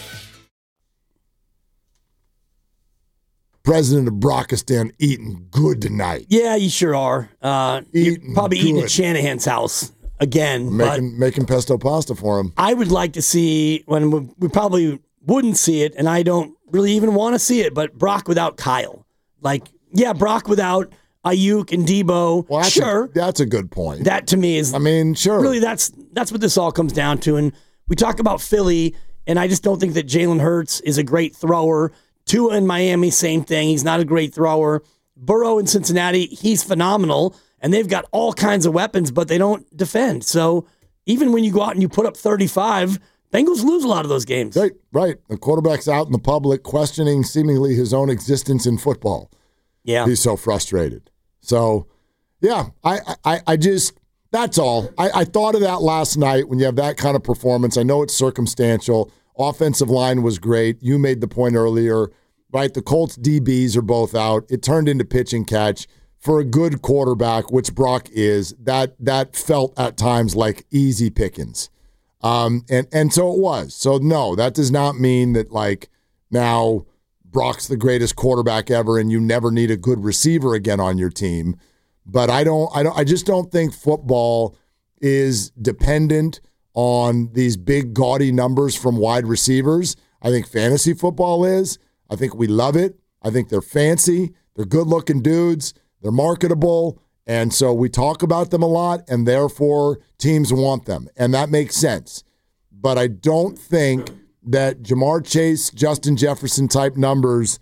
President of Brockistan eating good tonight. Yeah, you sure are. Uh, eating probably good. eating at Shanahan's house again. Making, making pesto pasta for him. I would like to see, when we, we probably wouldn't see it, and I don't really even want to see it, but Brock without Kyle. Like, yeah, Brock without Ayuk and Debo. Well, that's sure. A, that's a good point. That to me is, I mean, sure. Really, that's that's what this all comes down to. And we talk about Philly, and I just don't think that Jalen Hurts is a great thrower. Tua in Miami, same thing. He's not a great thrower. Burrow in Cincinnati, he's phenomenal. And they've got all kinds of weapons, but they don't defend. So even when you go out and you put up thirty-five, Bengals lose a lot of those games. Right, right. The quarterback's out in the public questioning seemingly his own existence in football. Yeah. He's so frustrated. So, yeah, I, I, I just, that's all. I, I thought of that last night when you have that kind of performance. I know it's circumstantial. Offensive line was great. You made the point earlier, right? The Colts D Bs are both out. It turned into pitch and catch for a good quarterback, which Brock is. That that felt at times like easy pickings. Um, and, and so it was. So, no, that does not mean that, like, now Brock's the greatest quarterback ever and you never need a good receiver again on your team. But I don't, I don't, I just don't think football is dependent on these big gaudy numbers from wide receivers. I think fantasy football is. I think we love it. I think they're fancy. They're good-looking dudes. They're marketable. And so we talk about them a lot, and therefore teams want them. And that makes sense. But I don't think that Jamar Chase, Justin Jefferson type numbers,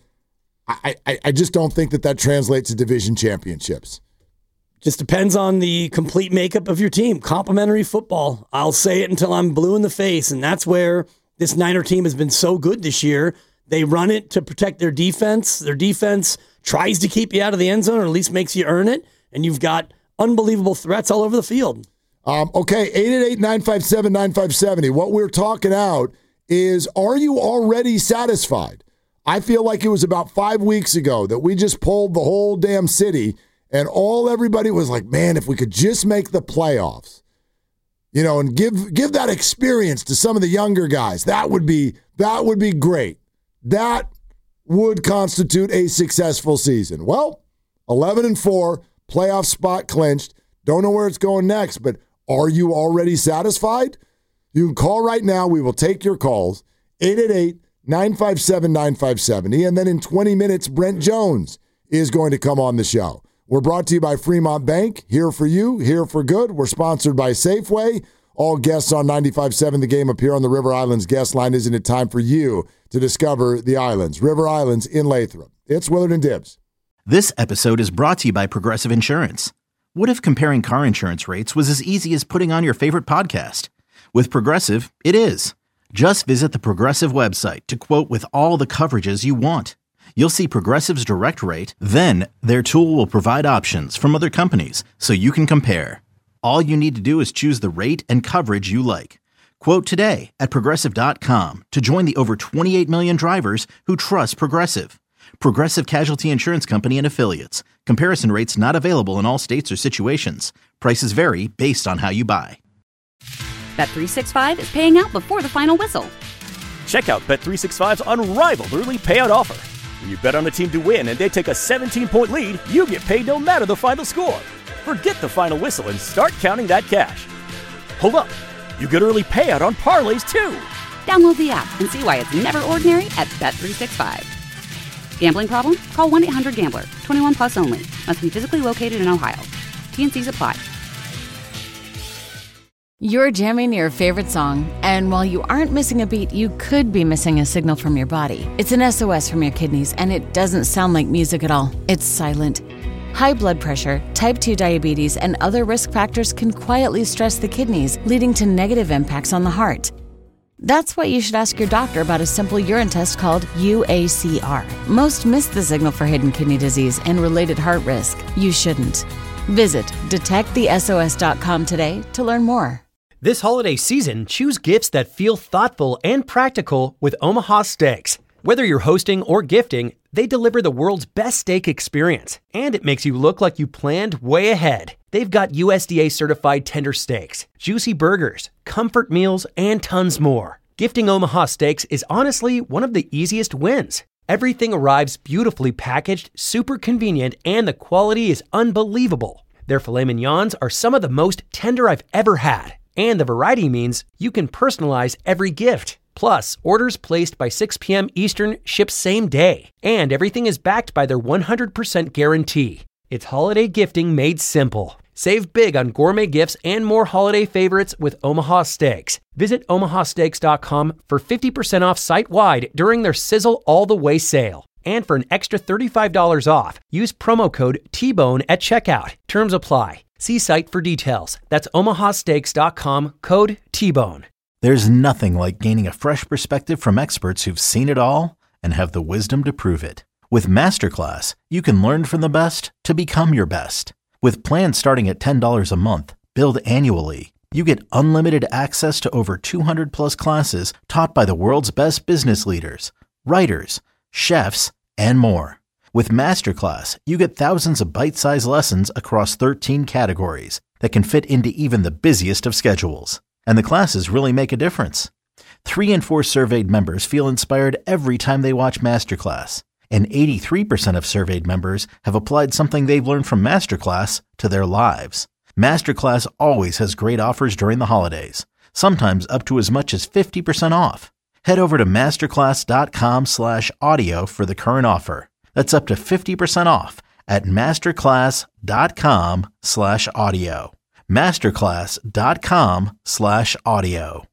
I, I, I just don't think that that translates to division championships. Just depends on the complete makeup of your team. Complementary football. I'll say it until I'm blue in the face, and that's where this Niner team has been so good this year. They run it to protect their defense. Their defense tries to keep you out of the end zone, or at least makes you earn it, and you've got unbelievable threats all over the field. Um, okay, eight eight eight, nine five seven, nine five seven zero. What we're talking out is, are you already satisfied? I feel like it was about five weeks ago that we just polled the whole damn city, and all everybody was like, man, if we could just make the playoffs, you know, and give give that experience to some of the younger guys, that would be that would be great. That would constitute a successful season. Well, eleven and four, playoff spot clinched. Don't know where it's going next, but are you already satisfied? You can call right now. We will take your calls. eight eight eight, nine five seven, nine five seven zero. And then in twenty minutes, Brent Jones is going to come on the show. We're brought to you by Fremont Bank. Here for you, here for good. We're sponsored by Safeway. All guests on ninety-five point seven The Game appear on the River Islands guest line. Isn't it time for you to discover the islands? River Islands in Lathrop. It's Willard and Dibbs. This episode is brought to you by Progressive Insurance. What if comparing car insurance rates was as easy as putting on your favorite podcast? With Progressive, it is. Just visit the Progressive website to quote with all the coverages you want. You'll see Progressive's direct rate, then their tool will provide options from other companies so you can compare. All you need to do is choose the rate and coverage you like. Quote today at Progressive dot com to join the over twenty-eight million drivers who trust Progressive. Progressive Casualty Insurance Company and Affiliates. Comparison rates not available in all states or situations. Prices vary based on how you buy. Bet three sixty-five is paying out before the final whistle. Check out Bet three sixty-five's unrivaled early payout offer. When you bet on a team to win and they take a seventeen-point lead, you get paid no matter the final score. Forget the final whistle and start counting that cash. Hold up. You get early payout on parlays, too. Download the app and see why it's never ordinary at Bet three sixty-five. Gambling problem? Call one eight hundred gambler. twenty-one plus only. Must be physically located in Ohio. T N Cs apply. You're jamming your favorite song, and while you aren't missing a beat, you could be missing a signal from your body. It's an S O S from your kidneys, and it doesn't sound like music at all. It's silent. High blood pressure, type two diabetes, and other risk factors can quietly stress the kidneys, leading to negative impacts on the heart. That's why you should ask your doctor about a simple urine test called U A C R. Most miss the signal for hidden kidney disease and related heart risk. You shouldn't. Visit detect the S O S dot com today to learn more. This holiday season, choose gifts that feel thoughtful and practical with Omaha Steaks. Whether you're hosting or gifting, they deliver the world's best steak experience, and it makes you look like you planned way ahead. They've got U S D A-certified tender steaks, juicy burgers, comfort meals, and tons more. Gifting Omaha Steaks is honestly one of the easiest wins. Everything arrives beautifully packaged, super convenient, and the quality is unbelievable. Their filet mignons are some of the most tender I've ever had, and the variety means you can personalize every gift. Plus, orders placed by six p.m. Eastern ship same day, and everything is backed by their one hundred percent guarantee. It's holiday gifting made simple. Save big on gourmet gifts and more holiday favorites with Omaha Steaks. Visit omaha steaks dot com for fifty percent off site-wide during their Sizzle All the Way sale. And for an extra thirty-five dollars off, use promo code T Bone at checkout. Terms apply. See site for details. That's omaha steaks dot com, code T Bone. There's nothing like gaining a fresh perspective from experts who've seen it all and have the wisdom to prove it. With Masterclass, you can learn from the best to become your best. With plans starting at ten dollars a month, billed annually, you get unlimited access to over two hundred plus classes taught by the world's best business leaders, writers, chefs, and more. With Masterclass, you get thousands of bite-sized lessons across thirteen categories that can fit into even the busiest of schedules. And the classes really make a difference. Three in four surveyed members feel inspired every time they watch Masterclass. And eighty-three percent of surveyed members have applied something they've learned from Masterclass to their lives. Masterclass always has great offers during the holidays, sometimes up to as much as fifty percent off. Head over to masterclass dot com slash audio for the current offer. That's up to fifty percent off at masterclass dot com slash audio. masterclass dot com slash audio.